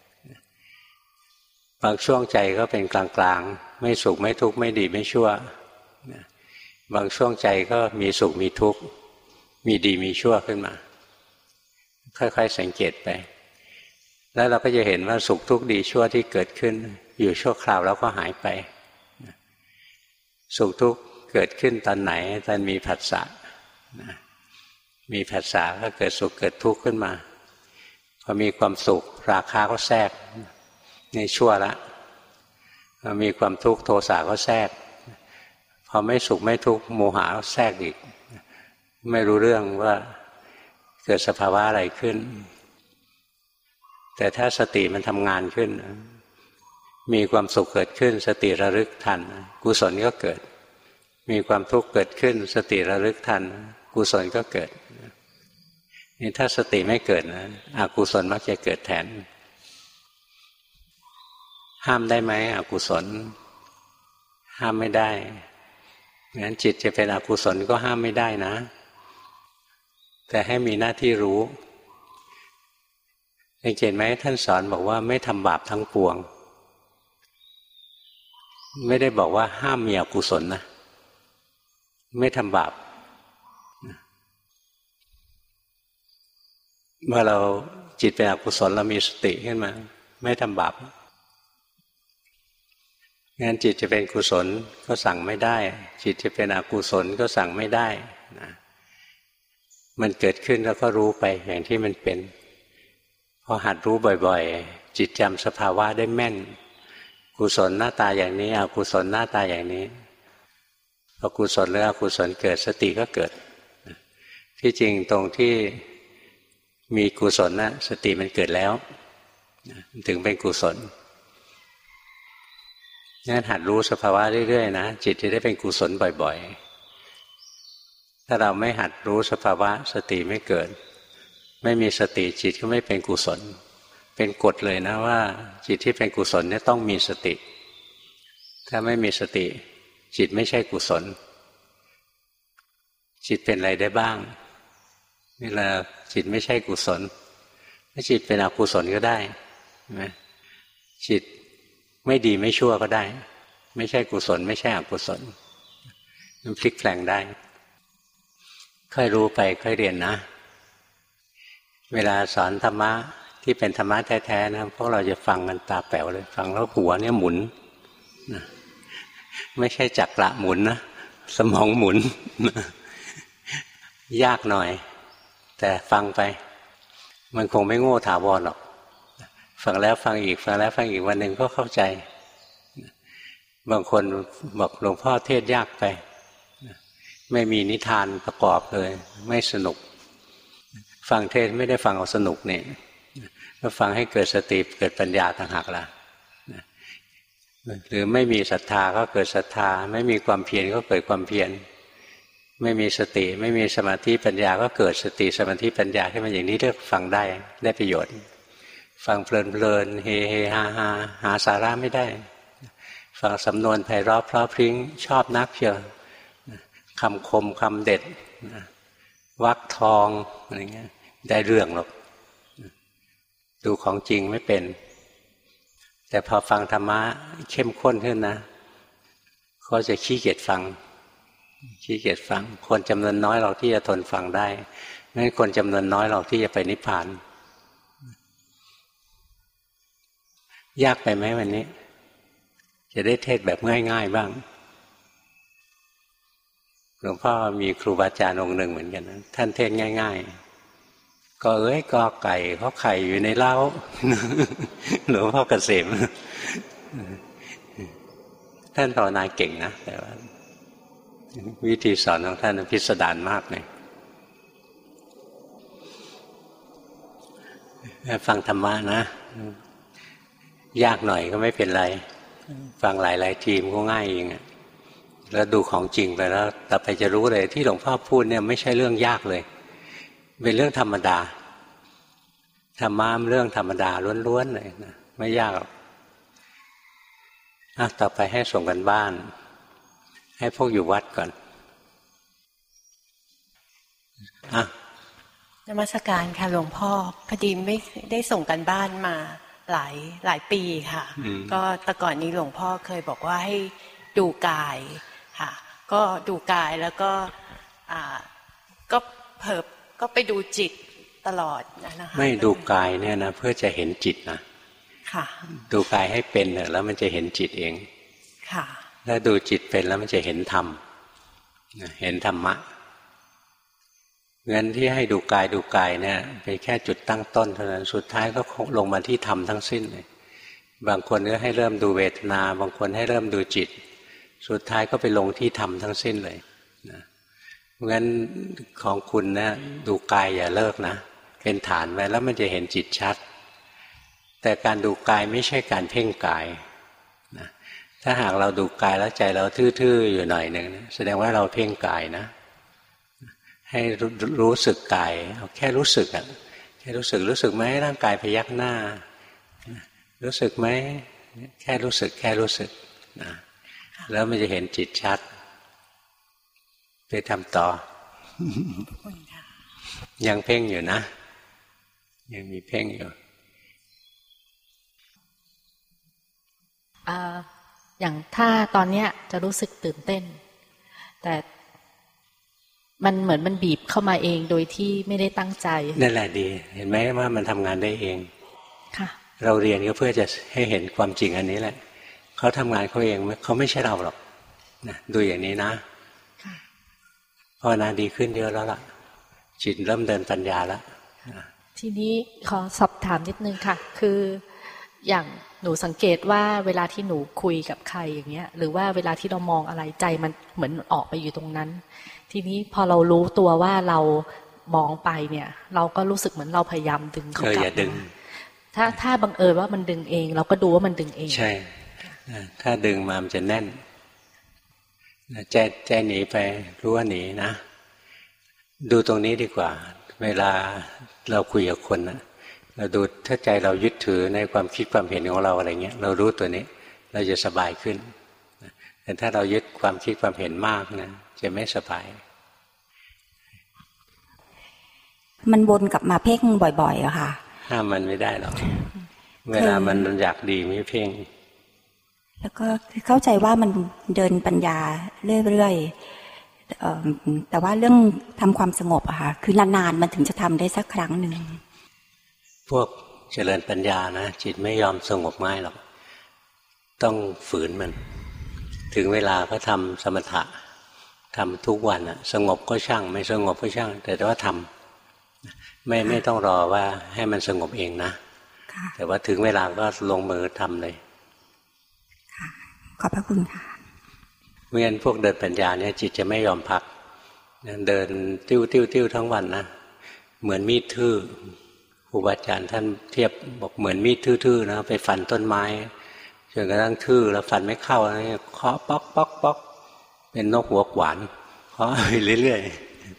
บางช่วงใจก็เป็นกลางๆไม่สุขไม่ทุกข์ไม่ดีไม่ชั่วบางช่วงใจก็มีสุขมีทุกข์มีดีมีชั่วขึ้นมาค่อยๆสังเกตไปแล้วเราก็จะเห็นว่าสุขทุกข์ดีชั่วที่เกิดขึ้นอยู่ชั่วคราวแล้วก็หายไปสุขทุกข์เกิดขึ้นตอนไหนตอนมีผัสสะมีผัสสะก็เกิดสุขเกิดทุกข์ขึ้นมาพอมีความสุขราคะก็แทรกในชั่วละพอมีความทุกข์โทสะก็แทรกพอไม่สุขไม่ทุกข์โมหะก็แทรกอีกไม่รู้เรื่องว่าเกิดสภาวะอะไรขึ้นแต่ถ้าสติมันทำงานขึ้นมีความสุขเกิดขึ้นสติระลึกทันกุศลก็เกิดมีความทุกข์เกิดขึ้นสติระลึกทันกุศลก็เกิดนี่ถ้าสติไม่เกิดนะอกุศลมักจะเกิดแทนห้ามได้ไหมอกุศลห้ามไม่ได้งั้นจิตจะเป็นอกุศลก็ห้ามไม่ได้นะแต่ให้มีหน้าที่รู้เห็นไหมท่านสอนบอกว่าไม่ทำบาปทั้งปวงไม่ได้บอกว่าห้ามมีอกุศลนะไม่ทำบาปเมื่อเราจิตเป็นอกุศลเรามีสติขึ้นมาไม่ทำบาปงั้นจิตจะเป็นกุศลก็สั่งไม่ได้จิตจะเป็นอกุศลก็สั่งไม่ได้นะมันเกิดขึ้นแล้วก็รู้ไปอย่างที่มันเป็นพอหัดรู้บ่อยๆจิตจำสภาวะได้แม่นกุศลหน้าตาอย่างนี้อกุศลหน้าตาอย่างนี้พอกุศลหรืออกุศลเกิดสติก็เกิดที่จริงตรงที่มีกุศลนะสติมันเกิดแล้วถึงเป็นกุศลงั้นหัดรู้สภาวะเรื่อยๆนะจิตจะได้เป็นกุศลบ่อยๆถ้าเราไม่หัดรู้สภาวะสติไม่เกิดไม่มีสติจิตก็ไม่เป็นกุศลเป็นกฎเลยนะว่าจิตที่เป็นกุศลเนี่ยต้องมีสติถ้าไม่มีสติจิตไม่ใช่กุศลจิตเป็นอะไรได้บ้างเวลาจิตไม่ใช่กุศลถ้าจิตเป็นอกุศลก็ได้นะจิตไม่ดีไม่ชั่วก็ได้ไม่ใช่กุศลไม่ใช่อกุศลมันพลิกแปลงได้ค่อยรู้ไปค่อยเรียนนะเวลาสอนธรรมะที่เป็นธรรมะแท้ๆนะพวกเราจะฟังกันตาแป๋วเลยฟังแล้วหัวเนี่ยหมุนนะไม่ใช่จักระหมุนนะสมองหมุนยากหน่อยแต่ฟังไปมันคงไม่โง่ถาวรหรอกฟังแล้วฟังอีกฟังแล้วฟังอีกวันหนึ่งก็เข้าใจบางคนบอกหลวงพ่อเทศยากไปไม่มีนิทานประกอบเลยไม่สนุกฟังเทศไม่ได้ฟังเอาสนุกเนี่ยก็ฟังให้เกิดสติเกิดปัญญาต่างหากล่ะหรือไม่มีศรัทธาก็เกิดศรัทธาไม่มีความเพียรก็เกิดความเพียรไม่มีสติไม่มีสมาธิปัญญาก็เกิดสติสมาธิปัญญาขึ้นมาอย่างนี้เรียกฟังได้ได้ประโยชน์ฟังเพลินๆเฮเฮฮาฮาหาสาระไม่ได้ฟังสำนวนไพเราะเพราะพริ้งชอบนักเชียวคำคมคำเด็ดวรรคทองอะไรเงี้ยได้เรื่องหรอกดูของจริงไม่เป็นแต่พอฟังธรรมะเข้มข้นขึ้นนะเขาจะขี้เกียจฟังขี้เกียจฟังคนจำนวนน้อยหรอกที่จะทนฟังได้ไม่งั้นคนจำนวนน้อยหรอกที่จะไปนิพพานยากไปไหมวันนี้จะได้เทศแบบง่ายๆบ้างหลวงพ่อมีครูบาอาจารย์องค์หนึ่งเหมือนกันนะท่านเทศง่ายๆก็เอ้ยกอไก่เขาไข่อยู่ในเล้าหลวงพ่อเกษมท่านภาวนาเก่งนะแต่ว่าวิธีสอนของท่านพิสดารมากเลยฟังธรรมะนะยากหน่อยก็ไม่เป็นไรฟังหลายๆทีมก็ง่ายเองแล้วดูของจริงไปแล้วต่อไปจะรู้เลยที่หลวงพ่อพูดเนี่ยไม่ใช่เรื่องยากเลยเป็นเรื่องธรรมดาธรรมะเรื่องธรรมดาล้วนๆเลยนะไม่ยากหรอกอ่ะต่อไปให้ส่งกันบ้านให้พวกอยู่วัดก่อนอ่ะนมัสการค่ะหลวงพ่อพอดีไม่ได้ส่งกันบ้านมาหลายหลายปีค่ะก็แต่ก่อนนี้หลวงพ่อเคยบอกว่าให้ดูกายค่ะก็ดูกายแล้วก็อ่าก็เผลอก็ไปดูจิตตลอดนะคะไม่ดูกายเนี่ยนะเพื่อจะเห็นจิตนะค่ะดูกายให้เป็นแล้วมันจะเห็นจิตเองค่ะถ้าดูจิตเป็นแล้วมันจะเห็นธรรมเห็นธรรมะงั้นที่ให้ดูกายดูกายเนี่ยเป็นแค่จุดตั้งต้นเท่านั้นสุดท้ายก็ลงมาที่ธรรมทั้งสิ้นเลยบางคนก็ให้เริ่มดูเวทนาบางคนให้เริ่มดูจิตสุดท้ายก็ไปลงที่ธรรมทั้งสิ้นเลยนะงั้นของคุณนะดูกายอย่าเลิกนะเป็นฐานไว้แล้วมันจะเห็นจิตชัดแต่การดูกายไม่ใช่การเพ่งกายนะถ้าหากเราดูกายแล้วใจเราทื่อๆอยู่หน่อยหนึ่งนะแสดงว่าเราเพ่งกายนะให้รู้สึกกายเอาแค่รู้สึกอะแค่รู้สึกรู้สึกไหมร่างกายพยักหน้ารู้สึกไหมแค่รู้สึกแค่รู้สึกนะแล้วมันจะเห็นจิตชัดไปทำต่อยังเพ่งอยู่นะยังมีเพ่งอยู่อย่างถ้าตอนเนี้ยจะรู้สึกตื่นเต้นแต่มันเหมือนมันบีบเข้ามาเองโดยที่ไม่ได้ตั้งใจนั่นแหละดีเห็นไหมว่ามันทำงานได้เองค่ะเราเรียนก็เพื่อจะให้เห็นความจริงอันนี้แหละเขาทำงานเขาเองเขาไม่ใช่เราหรอกนะดูอย่างนี้นะภาวนาดีขึ้นเยอะแล้วล่ะจิตเริ่มเดินปัญญาแล้วทีนี้ขอสอบถามนิดนึงค่ะคืออย่างหนูสังเกตว่าเวลาที่หนูคุยกับใครอย่างเงี้ยหรือว่าเวลาที่เรามองอะไรใจมันเหมือนออกไปอยู่ตรงนั้นทีนี้พอเรารู้ตัวว่าเรามองไปเนี่ยเราก็รู้สึกเหมือนเราพยายามดึงเขากลับมาถ้าถ้าบังเอิญว่ามันดึงเองเราก็ดูว่ามันดึงเองใช่ถ้าดึงมามันจะแน่นแจ้แจ้หนีไปรู้ว่าหนีนะดูตรงนี้ดีกว่าเวลาเราคุยกับคนนะเราดูถ้าใจเรายึดถือในความคิดความเห็นของเราอะไรเงี้ยเรารู้ตัวนี้เราจะสบายขึ้นแต่ถ้าเรายึดความคิดความเห็นมากนะจะไม่สบายมันวนกลับมาเพ่งบ่อยๆอะค่ะห้ามมันไม่ได้หรอกเวลามันอยากดีไม่เพ่งแล้วก็เข้าใจว่ามันเดินปัญญาเรื่อยๆแต่ว่าเรื่องทำความสงบอะค่ะคือนานๆมันถึงจะทำได้สักครั้งหนึ่งพวกเจริญปัญญานะจิตไม่ยอมสงบง่ายหรอกต้องฝืนมันถึงเวลาก็ทำสมถะทำทุกวันอะสงบก็ช่างไม่สงบก็ช่างแต่ว่าทำไม่ไม่ต้องรอว่าให้มันสงบเองนะแต่ว่าถึงเวลาก็ลงมือทำเลยขอบพระคุณค่ะเมื่อนั้นพวกเดินปัญญาเนี่ยจิตจะไม่ยอมพักเดินติ้วติ้วติ้วทั้งวันนะเหมือนมีดทื่อครูบาอาจารย์ท่านเทียบบอกเหมือนมีดทื่อๆนะไปฟันต้นไม้จนกระทั่งทื่อแล้วฟันไม่เข้านะเคาะป๊อกป๊อกป๊อกเป็นนกหัวขวานเคาะไปเรื่อย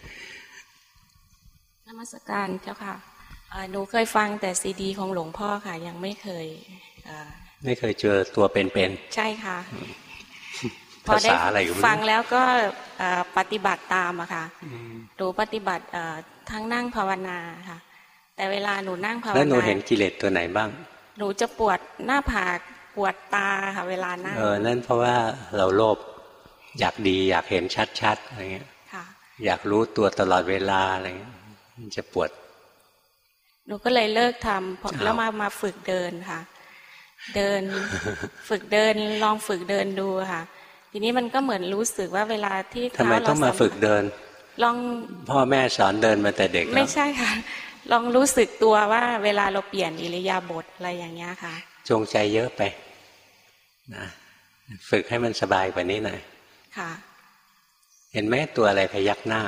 ๆนมัสการเจ้าค่ะหนูเคยฟังแต่ซีดีของหลวงพ่อค่ะยังไม่เคยไม่เคยเจอตัวเป็นๆใช่ค่ะพอได้ฟังแล้วก็ปฏิบัติตามอะค่ะหนูปฏิบัติทั้งนั่งภาวนาค่ะแต่เวลาหนูนั่งภาวนาแล้วหนูเห็นกิเลสตัวไหนบ้างหนูจะปวดหน้าผากปวดตาค่ะเวลานั่งเออนั่นเพราะว่าเราโลภอยากดีอยากเห็นชัดๆอะไรเงี้ยอยากรู้ตัวตลอดเวลาอะไรเงี้ยมันจะปวดหนูก็เลยเลิกทำแล้วมามาฝึกเดินค่ะเดินฝึกเดินลองฝึกเดินดูค่ะทีนี้มันก็เหมือนรู้สึกว่าเวลาที่ทำไมต้องมาฝึกเดินลองพ่อแม่สอนเดินมาแต่เด็กไม่ใช่ค่ะลองรู้สึกตัวว่าเวลาเราเปลี่ยนอิริยาบถอะไรอย่างเงี้ยค่ะจงใจเยอะไปนะฝึกให้มันสบายกว่านี้หน่อยค่ะเห็นไหมตัวอะไรพยักหน้า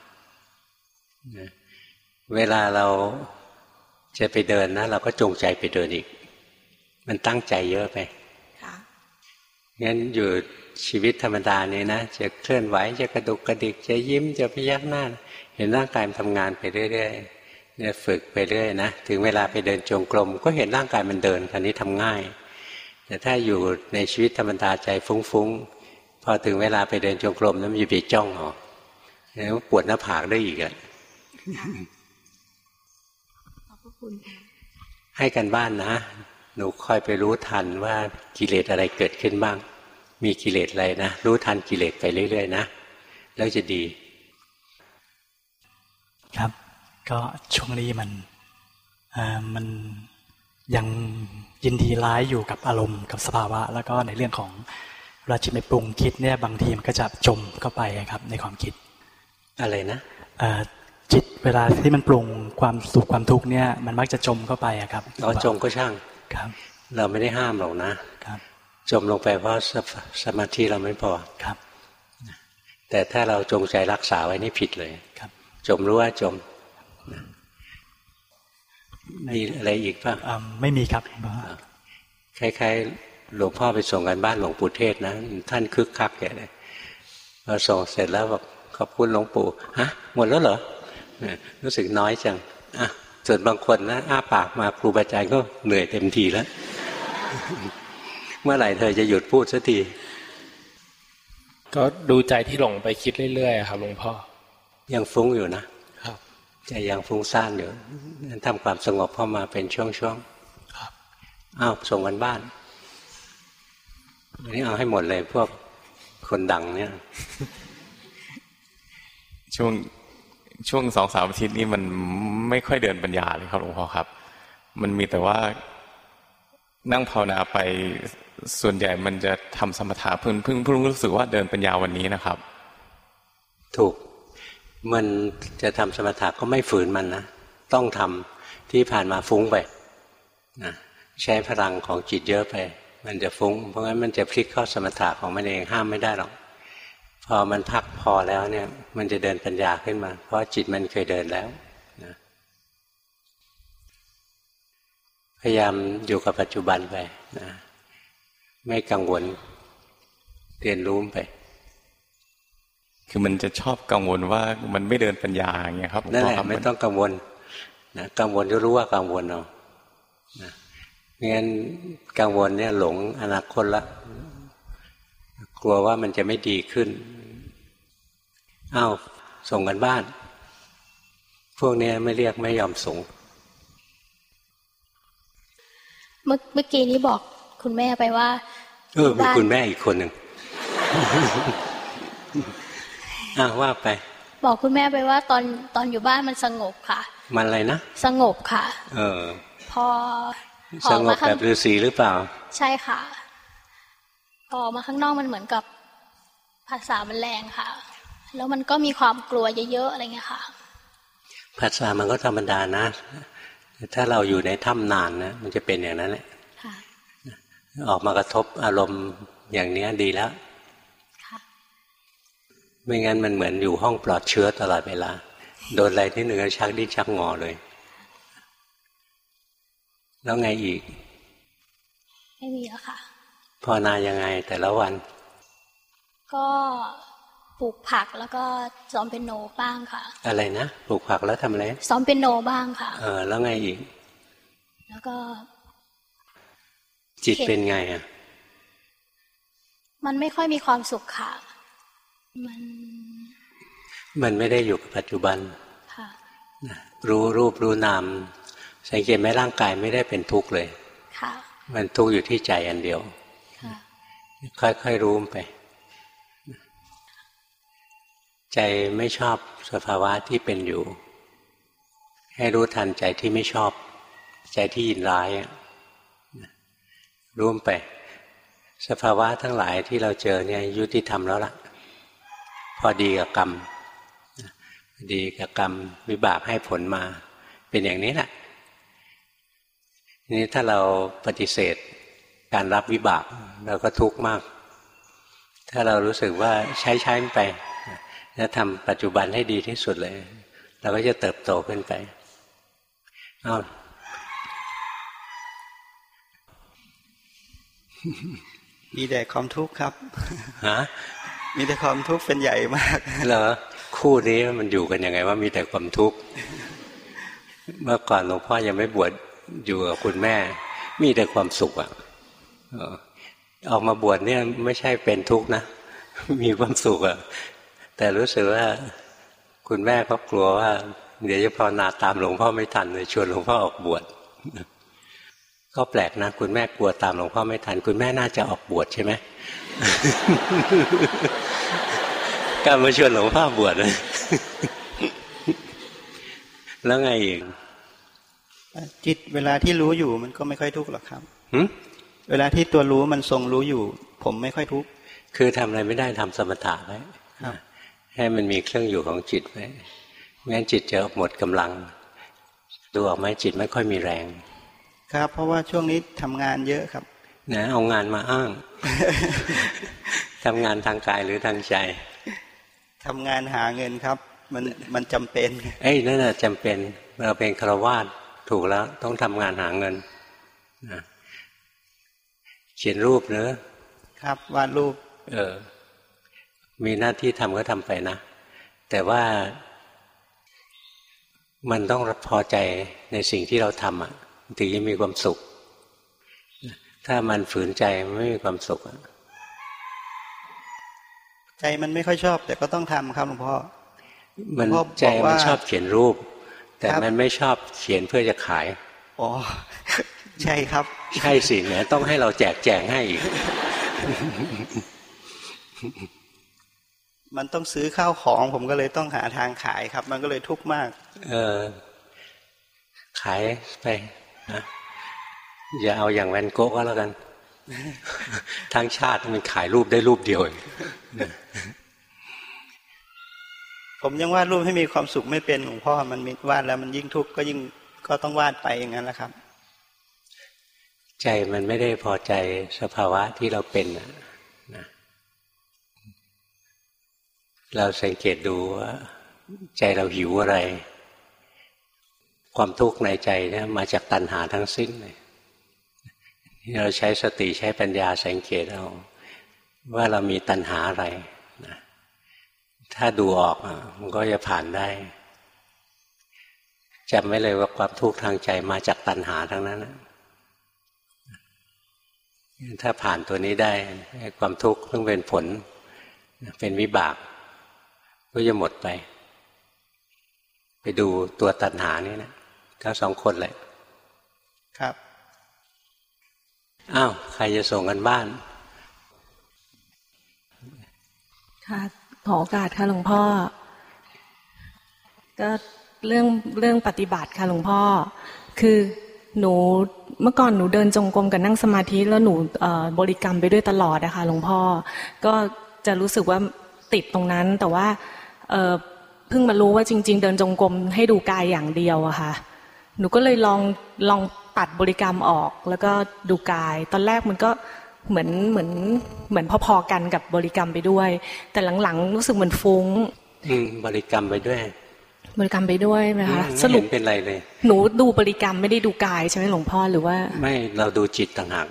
เวลาเราจะไปเดินนะเราก็จงใจไปเดินอีกมันตั้งใจเยอะไปค่ะงั้นอยู่ชีวิตธรรมดานี้นะจะเคลื่อนไหวจะกระดุกกระดิกจะยิ้มจะพยักหน้าเห็นร่างกายมันทำงานไปเรื่อยๆเนี่ยฝึกไปเรื่อยนะถึงเวลาไปเดินจงกรมก็เห็นร่างกายมันเดินคราวนี้ทำง่ายแต่ถ้าอยู่ในชีวิตธรรมดาใจฟุ้งๆพอถึงเวลาไปเดินจงกรมแล้วมันจะไปจ้องเอาแล้วปวดหน้าผากได้อีกอ่ะขอบคุณให้กันบ้านนะหนูคอยไปรู้ทันว่ากิเลสอะไรเกิดขึ้นบ้างมีกิเลสอะไรนะรู้ทันกิเลสไปเรื่อยๆนะแล้วจะดีครับก็ช่วงนี้มันมันยังยินดีร้ายอยู่กับอารมณ์กับสภาวะแล้วก็ในเรื่องของเวลาจิตไม่ปรุงคิดเนี่ยบางทีมันก็จะจมเข้าไปครับในความคิดอะไรนะจิตเวลาที่มันปรุงความสุขความทุกข์เนี่ยมันมักจะจมเข้าไปครับเราจมก็ช่างครับเราไม่ได้ห้ามหรอกนะครับจมลงไปเพราะสมาธิเราไม่พอครับแต่ถ้าเราจงใจรักษาไว้นี่ผิดเลยครับจมรู้ว่าจมมีอะไรอีกป่ะไม่มีครับคล้ายๆหลวงพ่อไปส่งกันบ้านหลวงปู่เทศนะท่านคึกคักแกเลยพอส่งเสร็จแล้วบอกขอบคุณหลวงปู่ฮะหมดแล้วเหรอรู้สึกน้อยจังอ่ะส่วนบางคนนะอ้าปากมาครูบาอาจารย์ก็เหนื่อยเต็มทีแล้วเมื่อไหร่เธอจะหยุดพูดสักทีก็ดูใจที่หลงไปคิดเรื่อยๆครับหลวงพ่อยังฟุ้งอยู่นะครับใจยังฟุ้งซ่านอยู่ทำความสงบเข้ามาเป็นช่วงๆครับอ้าวส่งกันบ้านอันนี้เอาให้หมดเลยพวกคนดังเนี่ยช่วงช่วงสองสามอาทิตย์นี้มันไม่ค่อยเดินปัญญาเลยครับหลวงพ่อครับมันมีแต่ว่านั่งภาวนาไปส่วนใหญ่มันจะทำสมถะเพิ่งเพิ่งเพิ่งรู้สึกว่าเดินปัญญาวันนี้นะครับถูกมันจะทำสมถะก็ไม่ฝืนมันนะต้องทำที่ผ่านมาฟุ้งไปนะใช้พลังของจิตเยอะไปมันจะฟุ้งเพราะงั้นมันจะพลิกเข้าสมถะของมันเองห้ามไม่ได้หรอกพอมันพักพอแล้วเนี่ยมันจะเดินปัญญาขึ้นมาเพราะจิตมันเคยเดินแล้วนะพยายามอยู่กับปัจจุบันไปนะไม่กังวลเรียนรู้ไปคือมันจะชอบกังวลว่ามันไม่เดินปัญญาอย่างเงี้ยครับนั่นแหละไม่ต้องกังวลนะกังวลก็รู้ว่ากังวลเอานะงั้นกังวลเนี่ยหลงอนาคตละกลัวว่ามันจะไม่ดีขึ้นอ้าวส่งกันบ้านพวกนี้ไม่เรียกไม่ยอมส่งเมื่อเมื่อกี้นี้บอกคุณแม่ไปว่าเออมีคุณแม่อีกคนหนึ่งอ้าวว่าไปบอกคุณแม่ไปว่าตอนตอนอยู่บ้านมันสงบค่ะมันอะไรนะสงบค่ะเออพอสงบแบบฤาษีหรือเปล่าใช่ค่ะพอมาข้างนอกมันเหมือนกับภาษามันแรงค่ะแล้วมันก็มีความกลัวเยอะๆอะไรเงี้ยค่ะภาษามันก็ธรรมดานะถ้าเราอยู่ในถ้ำนานนะมันจะเป็นอย่างนั้นแหละออกมากระทบอารมณ์อย่างนี้ดีแล้วไม่งั้นมันเหมือนอยู่ห้องปลอดเชื้อตลอดเวลาโดนอะไรที่หนึ่งก็ชักดิ้นชักงอเลยแล้วไงอีกไม่มีแล้วค่ะภาวนายังไงแต่ละวันก็ปลูกผักแล้วก็ซ้อมเปียโนบ้างค่ะอะไรนะปลูกผักแล้วทำอะไรซ้อมเปียโนบ้างค่ะเออแล้วไงอีกแล้วก็จิตเป็นไงอ่ะมันไม่ค่อยมีความสุขค่ะมันมันไม่ได้อยู่กับปัจจุบันค่ะรู้รูปรู้นามสังเกตไหมร่างกายไม่ได้เป็นทุกข์เลยค่ะมันทุกข์อยู่ที่ใจอันเดียวค่ะค่อยๆรู้ไปใจไม่ชอบสภาวะที่เป็นอยู่ให้รู้ทันใจที่ไม่ชอบใจที่ยินร้ายรู้ไปสภาวะทั้งหลายที่เราเจอเนี่ยยุติธรรมแล้วล่ะพอดีกับกรรมดีกับกรรมวิบากให้ผลมาเป็นอย่างนี้แหละนี่ถ้าเราปฏิเสธการรับวิบากเราก็ทุกข์มากถ้าเรารู้สึกว่าใช้ใช้ไปแล้วทำปัจจุบันให้ดีที่สุดเลยเราก็จะเติบโตขึ้นไปอ้าวมีแต่ความทุกข์ครับฮะมีแต่ความทุกข์เป็นใหญ่มากเหรอคู่นี้มันอยู่กันยังไงว่ามีแต่ความทุกข์เมื่อก่อนหลวงพ่อยังไม่บวชอยู่กับคุณแม่มีแต่ความสุขอ่ะออกมาบวชเนี่ยไม่ใช่เป็นทุกข์นะมีความสุขอ่ะแต่รู้สึกว่าคุณแม่ก็กลัวว่าเดี๋ยวจะภาวนาตามหลวงพ่อไม่ทันเลยชวนหลวงพ่อออกบวชก็แปลกนะคุณแม่กลัวตามหลวงพ่อไม่ทันคุณแม่น่าจะออกบวชใช่ไหมการมาชวนหลวงพ่อบวชเลยแล้วไงอีกจิตเวลาที่รู้อยู่มันก็ไม่ค่อยทุกข์หรอกครับเวลาที่ตัวรู้มันทรงรู้อยู่ผมไม่ค่อยทุกข์คือทำอะไรไม่ได้ทำสมถะไว้ให้มันมีเครื่องอยู่ของจิตไว้ไม่งั้นจิตจะหมดกำลังดูออกไหมจิตไม่ค่อยมีแรงครับเพราะว่าช่วงนี้ทำงานเยอะครับนะเอางานมาอ้าง ทำงานทางกายหรือทางใจทำงานหาเงินครับมันมันจำเป็นเอ้ยนั่นแหละจำเป็นเราเป็นฆราวาสถูกแล้วต้องทำงานหาเงินนะเขียนรูปเนอะครับวาดรูปเออมีหน้าที่ทำก็ทำไปนะแต่ว่ามันต้องพอใจในสิ่งที่เราทำอ่ะถึงจะมีความสุขถ้ามันฝืนใจไม่มีความสุขใจมันไม่ค่อยชอบแต่ก็ต้องทำครับหลวงพ่อมันใจมันชอบเขียนรูปแต่มันไม่ชอบเขียนเพื่อจะขายอ๋อใช่ครับใช่สิเนี่ยต้องให้เราแจกแจงให้อีกมันต้องซื้อข้าวของผมก็เลยต้องหาทางขายครับมันก็เลยทุกข์มากเออขายไปนะอย่าเอาอย่างแวนโก๊ะก็แล้วกันทั้งชาติมันขายรูปได้รูปเดียวผมยังวาดรูปให้มีความสุขไม่เป็นหลวงพ่อมันวาดแล้วมันยิ่งทุกข์ก็ยิ่งก็ต้องวาดไปอย่างนั้นแหละครับใจมันไม่ได้พอใจสภาวะที่เราเป็นนะเราสังเกตดูว่าใจเราหิวอะไรความทุกข์ในใจเนี่ยมาจากตัณหาทั้งสิ้นเลยเราใช้สติใช้ปัญญาสังเกตเอาว่าเรามีตัณหาอะไรนะถ้าดูออกมันก็จะผ่านได้จำไว้เลยว่าความทุกข์ทางใจมาจากตัณหาทั้งนั้นนะถ้าผ่านตัวนี้ได้ความทุกข์เพิ่งเป็นผลเป็นวิบากก็จะหมดไปไปดูตัวตัณหานี่นะทั้งสองคนเลยครับอ้าวใครจะส่งกันบ้านค่ะขอโอกาสค่ะหลวงพ่อก็เรื่องเรื่องปฏิบัติค่ะหลวงพ่อคือหนูเมื่อก่อนหนูเดินจงกรมกับนั่งสมาธิแล้วหนูบริกรรมไปด้วยตลอดนะคะหลวงพ่อก็จะรู้สึกว่าติดตรงนั้นแต่ว่าเพิ่งมารู้ว่าจริงๆเดินจงกรมให้ดูกายอย่างเดียวอะค่ะหนูก็เลยลองลองตัดบริกรรมออกแล้วก็ดูกายตอนแรกมันก็เหมือนเหมือนเหมือนพอๆกันกับบริกรรมไปด้วยแต่หลังๆรู้สึกเหมือนฟุ้งบริกรรมไปด้วยบริกรรมไปด้วยนะคะสรุปเป็นไรเลยหนูดูบริกรรมไม่ได้ดูกายใช่ไหมหลวงพ่อหรือว่าไม่เราดูจิตต่างหาก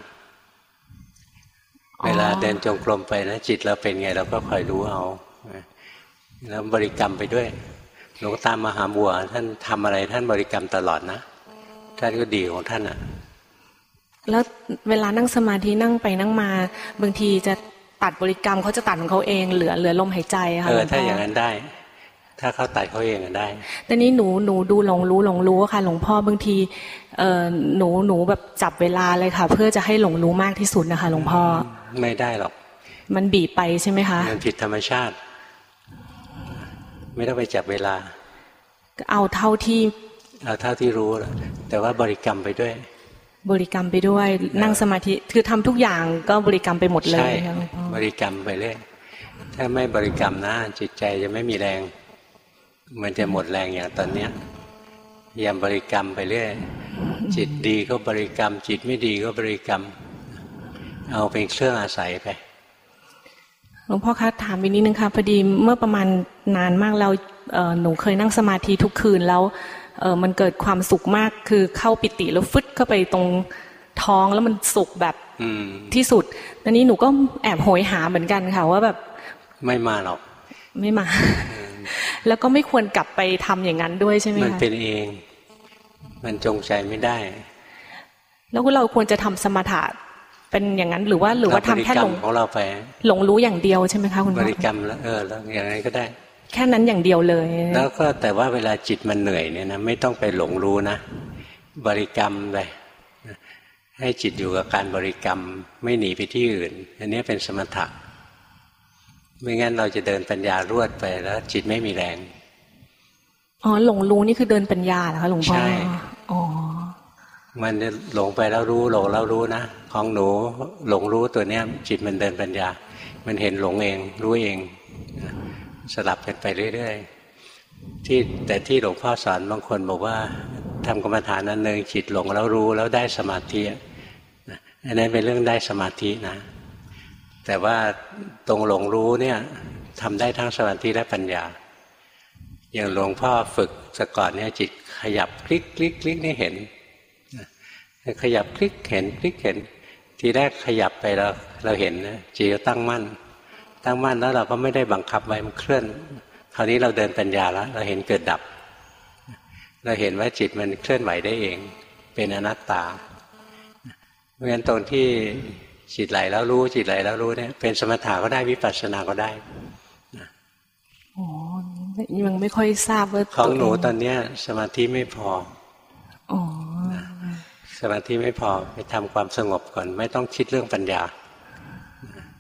เวลาเดินจงกรมไปนะจิตเราเป็นไงเราก็คอยรู้เอาแล้วบริกรรมไปด้วยหลวงตามหาบัวท่านทำอะไรท่านบริกรรมตลอดนะท่านก็ดีของท่านอ่ะแล้วเวลานั่งสมาธินั่งไปนั่งมาบางทีจะตัดบริกรรมเขาจะตัดของเขาเองเหลือเหลือลมหายใจค่ะเออถ้าอย่างนั้นได้ถ้าเขาตัดเขาเองก็ได้แต่นี้หนูหนูดูหลงรู้หลงรู้ค่ะหลวงพ่อบางทีเออหนูหนูแบบจับเวลาเลยค่ะเพื่อจะให้หลงรู้มากที่สุดนะคะหลวงพ่อไม่ได้หรอกมันบีบไปใช่ไหมคะมันผิดธรรมชาติไม่ต้องไปจับเวลาเอาเท่าที่เอาเท่าที่รู้แล้วแต่ว่าบริกรรมไปด้วยบริกรรมไปด้วยนั่งสมาธิคือทำทุกอย่างก็บริกรรมไปหมดเลยใช่บริกรรมไปเรื่อยถ้าไม่บริกรรมนะจิตใจจะไม่มีแรงมันจะหมดแรงอย่างตอนเนี้ยพยายามบริกรรมไปเรื่อยจิตดีก็บริกรรมจิตไม่ดีก็บริกรรมเอาเป็นเครื่องอาศัยไปหลวงพ่อคะถามอีกนิดนึงค่ะพอดีเมื่อประมาณนานมากแล้วหนูเคยนั่งสมาธิทุกคืนแล้วมันเกิดความสุขมากคือเข้าปิติแล้วฟึดเข้าไปตรงท้องแล้วมันสุขแบบที่สุดตอนนี้หนูก็แอบโหยหาเหมือนกันค่ะว่าแบบไม่มาหรอกไม่มาแล้วก็ไม่ควรกลับไปทำอย่างนั้นด้วยใช่ไหมคะมันเป็นเองมันจงใจไม่ได้แล้วเราควรจะทำสมถะเป็นอย่างนั้นหรือว่าหรือว่าทำแค่หลงของเราไปหลงรู้อย่างเดียวใช่ไหมคะคุณพ่อบริกรรมแล้วเออแล้วอย่างนั้นก็ได้แค่นั้นอย่างเดียวเลยแล้วก็แต่ว่าเวลาจิตมันเหนื่อยเนี่ยนะไม่ต้องไปหลงรู้นะบริกรรมไปให้จิตอยู่กับการบริกรรมไม่หนีไปที่อื่นอันนี้เป็นสมถะไม่งั้นเราจะเดินปัญญารวดไปแล้วจิตไม่มีแรงอ๋อหลงรู้นี่คือเดินปัญญาเหรอคะหลวงพ่อใช่อ๋อมันหลงไปแล้วรู้หลงแล้วรู้นะของหนูหลงรู้ตัวเนี้ยจิตมันเดินปัญญามันเห็นหลงเองรู้เองสลับกันไปเรื่อยๆที่แต่ที่หลวงพ่อสอนบางคนบอกว่าทำกรรมฐานนั้นหนึ่งจิตหลงแล้วรู้แล้วได้สมาธิอันนั้นเป็นเรื่องได้สมาธินะแต่ว่าตรงหลงรู้เนี่ยทำได้ทั้งสมาธิและปัญญาอย่างหลวงพ่อฝึกสก่อนเนี่ยจิตขยับคลิกคลิกคลิกนี่เห็นขยับคลิกเห็นคลิกเห็นทีแรกขยับไปเราเราเห็นนะจิตตั้งมั่นตั้งมั่นแล้วเราก็ไม่ได้บังคับไว้มันเคลื่อนคราวนี้เราเดินปัญญาแล้วเราเห็นเกิดดับเราเห็นว่าจิตมันเคลื่อนไหวได้เองเป็นอนัตตาเพราะฉะนั้นตรงที่จิตไหลแล้วรู้จิตไหลแล้วรู้เนี่ยเป็นสมถะก็ได้วิปัสสนาก็ได้อ๋อยังไม่ค่อยทราบว่าของหนูตอนเนี้ยสมาธิไม่พออ๋อสมาธิไม่พอไปทำความสงบก่อนไม่ต้องคิดเรื่องปัญญา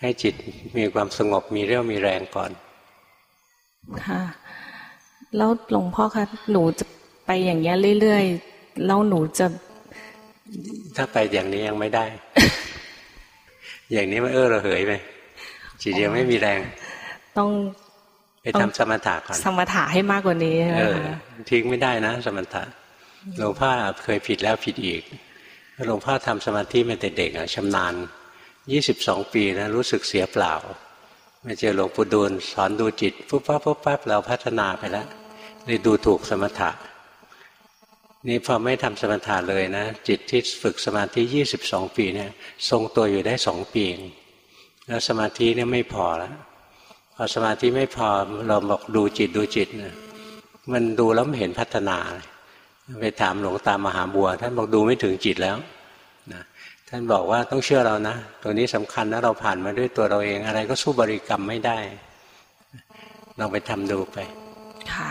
ให้จิตมีความสงบมีเรี่ยวมีแรงก่อนค่ะแล้วหลวงพ่อคะหนูจะไปอย่างเงี้ยเรื่อยๆแล้วหนูจะถ้าไปอย่างนี้ยังไม่ได้ อย่างนี้มันเออระเหยไปจิตยังไม่มีแรงต้องไปทำสมถะก่อนสมถะให้มากกว่านี้เออทิ้งไม่ได้นะสมถะหลวงพ่อเคยผิดแล้วผิดอีกหลวงพ่อทำสมาธิมาแต่เด็กอ่ะชำนาญยี่สิบสองปีนะรู้สึกเสียเปล่ามาเจอหลวงปู่ดูลสอนดูจิตปุ๊บปั๊บปุ๊บปั๊บเราพัฒนาไปแล้วเลยดูถูกสมถะนี่พอไม่ทำสมถะเลยนะจิตที่ฝึกสมาธิยี่สิบสองปีเนี่ยทรงตัวอยู่ได้สองปีแล้วสมาธิเนี่ยไม่พอแล้วพอสมาธิไม่พอเราบอกดูจิตดูจิตนะมันดูแล้วไม่เห็นพัฒนาไปถามหลวงตามหาบัวท่านบอกดูไม่ถึงจิตแล้วนะท่านบอกว่าต้องเชื่อเรานะตัวนี้สำคัญนะเราผ่านมาด้วยตัวเราเองอะไรก็สู้บริกรรมไม่ได้ลองไปทำดูไปค่ะ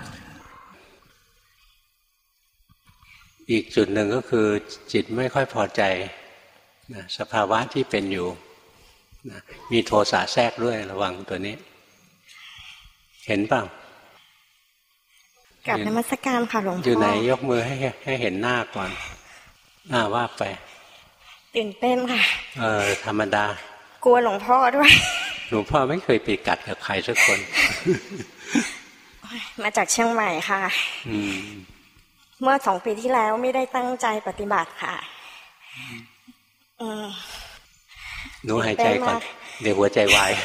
อีกจุดหนึ่งก็คือจิตไม่ค่อยพอใจนะสภาวะที่เป็นอยู่นะมีโทสะแทรกด้วยระวังตัวนี้เห็นเปล่ากับนมัสการค่ะหลวงพ่ออยู่ไหนยกมือให้ให้เห็นหน้าก่อนอ่าว่าไปตื่นเต้นค่ะเออธรรมดากลัวหลวงพ่อด้วยหลวงพ่อไม่เคยไปกัดกับใครสักคนมาจากเชียงใหม่ค่ะอืมเมื่อสองปีที่แล้วไม่ได้ตั้งใจปฏิบัติค่ะหนูหายใจก่อนเดี๋ยวหัวใจวาย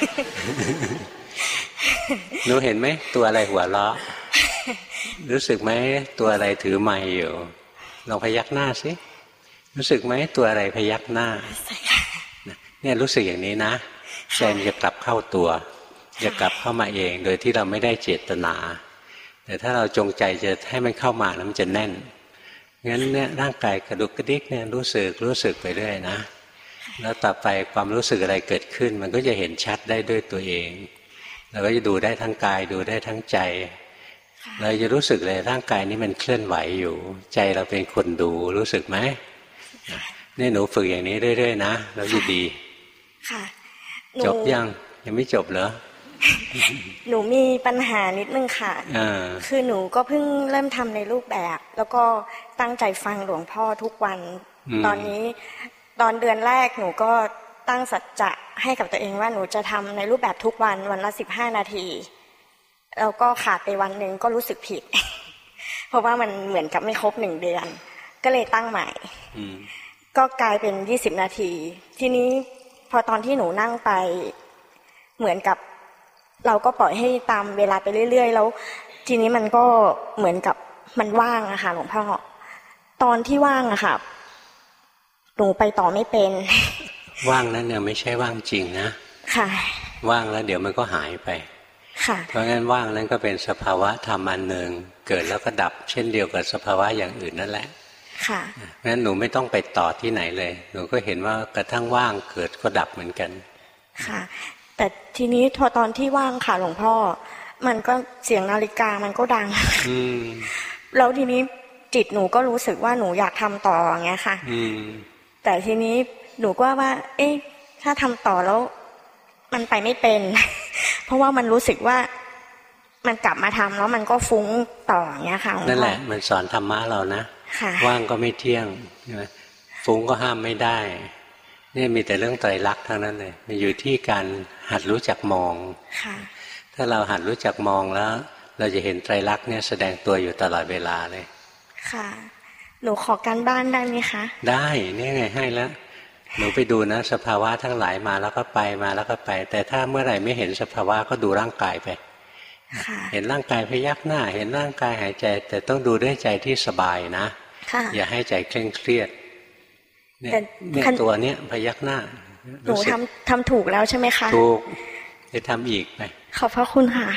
หนูเห็นไหมตัวอะไรหัวเราะรู้สึกไหมตัวอะไรถือไม้อยู่ลองพยักหน้าสิรู้สึกไหมตัวอะไรพยักหน้าเนี่ยรู้สึกอย่างนี้นะใจมันจะกลับเข้าตัวจะกลับเข้ามาเองโดยที่เราไม่ได้เจตนาแต่ถ้าเราจงใจจะให้มันเข้ามาแล้วมันจะแน่นงั้นเนี่ยร่างกายกระดุกกระดิกเนี่ยรู้สึกรู้สึกไปเรื่อยนะแล้วต่อไปความรู้สึกอะไรเกิดขึ้นมันก็จะเห็นชัดได้ด้วยตัวเองเราก็จะดูได้ทั้งกายดูได้ทั้งใจเราจะรู้สึกเลยร่างกายนี้มันเคลื่อนไหวอยู่ใจเราเป็นคนดูรู้สึกไหมนี่หนูฝึกอย่างนี้เรื่อยๆนะแล้วจะดีจบยังยังไม่จบเหรอหนูมีปัญหานิดนึงค่ะคือหนูก็เพิ่งเริ่มทำในรูปแบบแล้วก็ตั้งใจฟังหลวงพ่อทุกวันตอนนี้ตอนเดือนแรกหนูก็ตั้งสัจจะให้กับตัวเองว่าหนูจะทำในรูปแบบทุกวันวันละสิบห้านาทีแล้วก็ขาดไปวันหนึ่งก็รู้สึกผิดเพราะว่ามันเหมือนกับไม่ครบหนึ่งเดือนก็เลยตั้งใหม่ก็กลายเป็นยี่สิบนาทีทีนี้พอตอนที่หนูนั่งไปเหมือนกับเราก็ปล่อยให้ตามเวลาไปเรื่อยๆแล้วทีนี้มันก็เหมือนกับมันว่างอะค่ะหลวงพ่อตอนที่ว่างอะค่ะหนูไปต่อไม่เป็นว่างนั้นเนี่ยไม่ใช่ว่างจริงนะค่ะว่างแล้วเดี๋ยวมันก็หายไปค่ะเพราะงั้นว่างนั้นก็เป็นสภาวะธรรมอันหนึ่งเกิดแล้วก็ดับเช่นเดียวกับสภาวะอย่างอื่นนั่นแหละค่ะงั้นหนูไม่ต้องไปต่อที่ไหนเลยหนูก็เห็นว่ากระทั่งว่างเกิดก็ดับเหมือนกันค่ะแต่ทีนี้พอตอนที่ว่างค่ะหลวงพ่อมันก็เสียงนาฬิกามันก็ดังแล้วทีนี้จิตหนูก็รู้สึกว่าหนูอยากทำต่ออย่างเงี้ยค่ะแต่ทีนี้หนูก็ว่าเอ๊ะถ้าทำต่อแล้วมันไปไม่เป็นเพราะว่ามันรู้สึกว่ามันกลับมาทำแล้วมันก็ฟุ้งต่ออย่างเงี้ยค่ะนั่นแหละมันสอนธรรมะเรานะว่างก็ไม่เที่ยงใช่ไหมฟุ้งก็ห้ามไม่ได้นี่มีแต่เรื่องไตรลักษณ์ทั้งนั้นเลยมันอยู่ที่การหัดรู้จักมองถ้าเราหัดรู้จักมองแล้วเราจะเห็นไตรลักษณ์เนี่ยแสดงตัวอยู่ตลอดเวลาเลยค่ะหนูขอการบ้านได้ไหมคะได้นี่ไงให้แล้วหนูไปดูนะสภาวะทั้งหลายมาแล้วก็ไปมาแล้วก็ไปแต่ถ้าเมื่อไหร่ไม่เห็นสภาวะก็ดูร่างกายไปเห็นร่างกายพยักหน้าเห็นร่างกายหายใจแต่ต้องดูด้วยใจที่สบายนะอย่าให้ใจเคร่งเครียดเนี่ยเนี่ยตัวเนี้ยพยักหน้าหนูทำทำถูกแล้วใช่ไหมคะถูกจะทำอีกไปขอบพระคุณค่ะ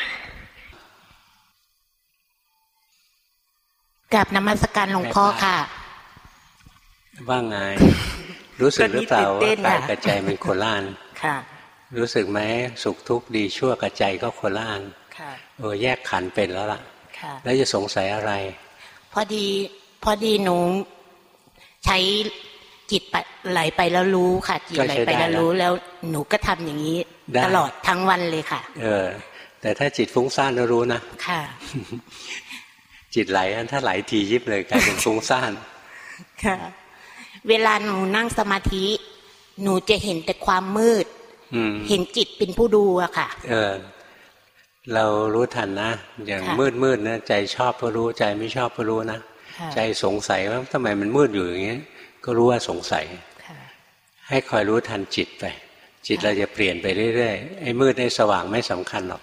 กราบนมัสการหลวงพ่อค่ะว่าไงรู้สึกหรือเปล่าว่ากายกับใจมันโคล่านค่ะรู้สึกไหมสุขทุกข์ดีชั่วกับใจก็โคล่านค่ะเออแยกขันธ์เป็นแล้วล่ะค่ะแล้วจะสงสัยอะไรพอดีพอดีหนูใช้จิตไหลไปแล้วรู้ค่ะจิตไหลไปแล้วรู้แล้วหนูก็ทำอย่างนี้ตลอดทั้งวันเลยค่ะเออแต่ถ้าจิตฟุ้งซ่านเรารู้นะค่ะจิตไหลถ้าไหลทียิบเลยกลายเป็นฟุ้งซ่านค่ะเวลาหนูนั่งสมาธิหนูจะเห็นแต่ความมืดเห็นจิตเป็นผู้ดูอะค่ะเออเรารู้ทันนะอย่างมืดมืดนะใจชอบก็รู้ใจไม่ชอบก็รู้นะใจสงสัยว่าทำไมมันมืดอยู่อย่างเงี้ยก็รู้ว่าสงสัยให้คอยรู้ทันจิตไปจิตเราจะเปลี่ยนไปเรื่อยๆไอ้มืดไอ้สว่างไม่สำคัญหรอก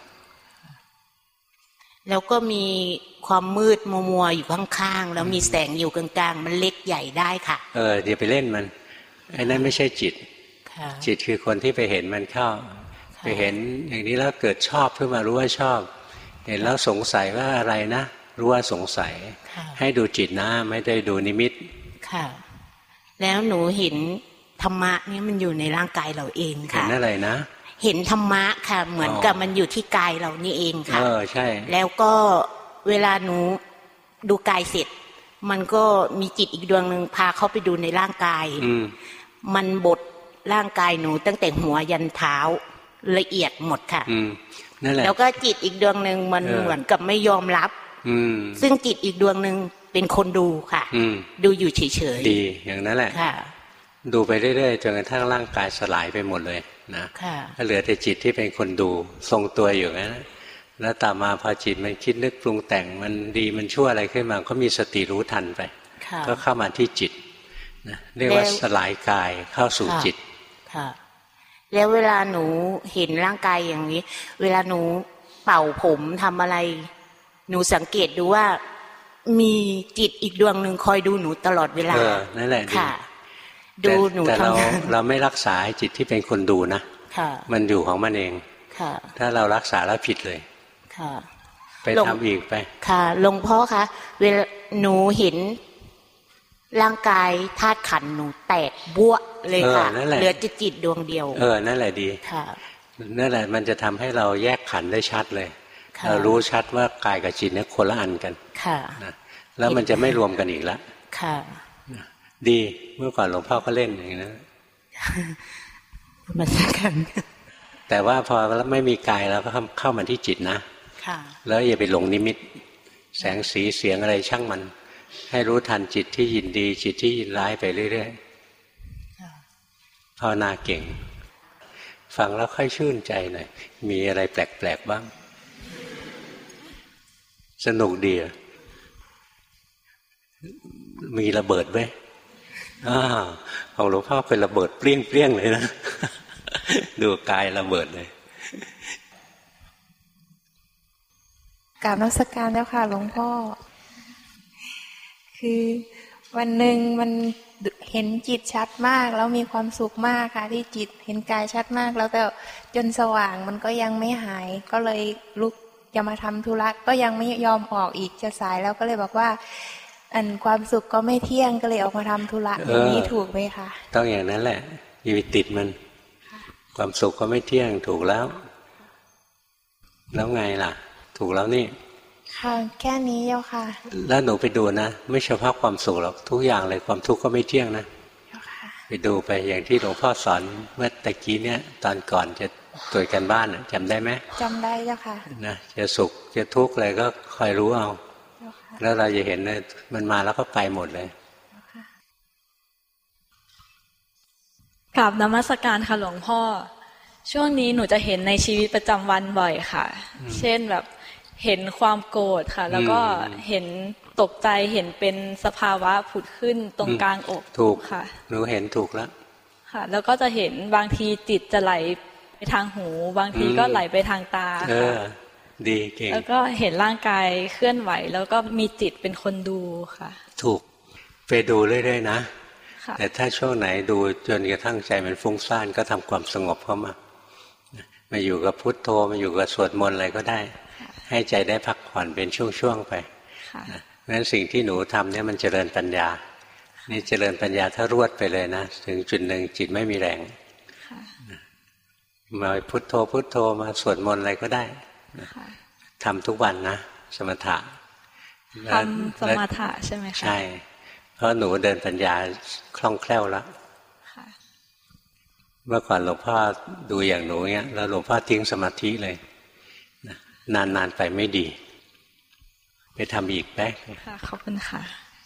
แล้วก็มีความมืดมัวมัวอยู่ข้างๆแล้วมีแสงอยู่กลางๆมันเล็กใหญ่ได้ค่ะเออเดี๋ยวไปเล่นมันไอ้นั่นไม่ใช่จิตจิตคือคนที่ไปเห็นมันเข้าไปเห็นอย่างนี้แล้วเกิดชอบขึ้นมารู้ว่าชอบเห็นแล้วสงสัยว่าอะไรนะรู้ว่าสงสัยให้ดูจิตนะไม่ได้ดูนิมิตค่ะแล้วหนูเห็นธรรมะนี่มันอยู่ในร่างกายเราเองค่ะเห็นอะไรนะเห็นธรรมะค่ะเหมือนกับมันอยู่ที่กายเรานี่เองค่ะเออใช่แล้วก็เวลาหนูดูกายเสร็จมันก็มีจิตอีกดวงหนึ่งพาเข้าไปดูในร่างกายมันบดร่างกายหนูตั้งแต่หัวยันเท้าละเอียดหมดค่ะนั่นแหละแล้วก็จิตอีกดวงหนึ่งมันเหมือนกับไม่ยอมรับซึ่งจิตอีกดวงหนึ่งเป็นคนดูค่ะดูอยู่เฉยๆดีอย่างนั้นแหละดูไปเรื่อยๆจนกระทั่งร่างกายสลายไปหมดเลยนะเหลือแต่จิตที่เป็นคนดูทรงตัวอยู่งั้นแล้วต่อมาพอจิตมันคิดนึกปรุงแต่งมันดีมันชั่วอะไรขึ้นมาก็มีสติรู้ทันไปก็เข้ามาที่จิตนะเรียกว่าสลายกายเข้าสู่จิตค่ะแล้วเวลาหนูเห็นร่างกายอย่างนี้เวลาหนูเป่าผมทำอะไรหนูสังเกตดูว่ามีจิตอีกดวงหนึ่งคอยดูหนูตลอดเวลาเออนั่นแหละค่ะดูหนูทำงานเราไม่รักษาจิตที่เป็นคนดูนะมันอยู่ของมันเองถ้าเรารักษาแล้วผิดเลยไปทำอีกไปค่ะหลวงพ่อคะเวลาหนูเห็นร่างกายธาตุขันธ์หนูแตกบ้วเลยค่ะเหลือจะจิตดวงเดียวเออนั่นแหละดีนั่นแหละมันจะทำให้เราแยกขันธ์ได้ชัดเลยเรารู้ชัดว่ากายกับจิตเนี่ยคนละอันกันแล้วมันจะไม่รวมกันอีกแล้วดีเมื่อก่อนหลวงพ่อก็เล่นอย่างนี้นะมันสักกันแต่ว่าพอแล้วไม่มีกายแล้วก็เข้ามาที่จิตนะแล้วอย่าไปหลงนิมิตแสงสีเสียงอะไรช่างมันให้รู้ทันจิตที่ยินดีจิตที่ยินร้ายไปเรื่อยๆภาวนาเก่งฟังแล้วค่อยชื่นใจหน่อยมีอะไรแปลกๆบ้างสนุกดีมีระเบิดไหมอ้าวของหลวงพ่อเป็นระเบิดเปรี้ยงเปรี้ยงเลยนะดูกายระเบิดเลยกราบนมัสการแล้วค่ะหลวงพ่อคือวันหนึ่งมันเห็นจิตชัดมากแล้วมีความสุขมากค่ะที่จิตเห็นกายชัดมากแล้วแต่จนสว่างมันก็ยังไม่หายก็เลยลุกจะมาทำธุระก็ยังไม่ยอมออกอีกจะสายแล้วก็เลยบอกว่าอันความสุขก็ไม่เที่ยงก็เลยออกมาทำธุระอย่างนี้ถูกไหมคะต้องอย่างนั้นแหละอย่าไปติดมันความสุขก็ไม่เที่ยงถูกแล้วแล้วไงล่ะถูกแล้วนี่ค่ะแค่นี้เจ้าค่ะแล้วหนูไปดูนะไม่เฉพาะความสุขหรอกทุกอย่างเลยความทุกข์ก็ไม่เที่ยงนะไปดูไปอย่างที่หลวงพ่อสอนเมื่อตะกี้เนี้ยตอนก่อนจะตรวจกันบ้านจำได้ไหมจำได้เจ้าค่ะนะจะสุขจะทุกข์อะไรก็คอยรู้เอาแล้วเราจะเห็นเลยมันมาแล้วก็ไปหมดเลยกราบนมัสการค่ะหลวงพ่อช่วงนี้หนูจะเห็นในชีวิตประจำวันบ่อยค่ะเช่นแบบเห็นความโกรธค่ะแล้วก็เห็นตกใจเห็นเป็นสภาวะผุดขึ้นตรงกลางอกถูกค่ะหนูเห็นถูกแล้วค่ะแล้วก็จะเห็นบางทีจิตจะไหลไปทางหูบางทีก็ไหลไปทางตาค่ะดีเก่งแล้วก็เห็นร่างกายเคลื่อนไหวแล้วก็มีจิตเป็นคนดูค่ะถูกไปดูเรื่อยๆนะแต่ถ้าช่วงไหนดูจนกระทั่งใจมันฟุ้งซ่านก็ทำความสงบเข้ามามาอยู่กับพุทโธมาอยู่กับสวดมนต์อะไรก็ได้ให้ใจได้พักผ่อนเป็นช่วงๆไปเพราะฉะนั้นสิ่งที่หนูทำเนี่ยมันเจริญปัญญานี่เจริญปัญญาถ้ารวดไปเลยนะถึงจุดหนึ่งจิตไม่มีแรงมาพุทโธพุทโธมาสวดมนต์อะไรก็ได้ทำทุกวันนะสมถะทำสมถะใช่ไหมคะใช่เพราะหนูเดินปัญญาคล่องแคล่วแล้วเมื่อก่อนหลวงพ่อดูอย่างหนูเงี้ยแล้วหลวงพ่อทิ้งสมาธิเลยนานๆไปไม่ดีไปทำอีกแป๊กค่ะขอบคุณค่ะ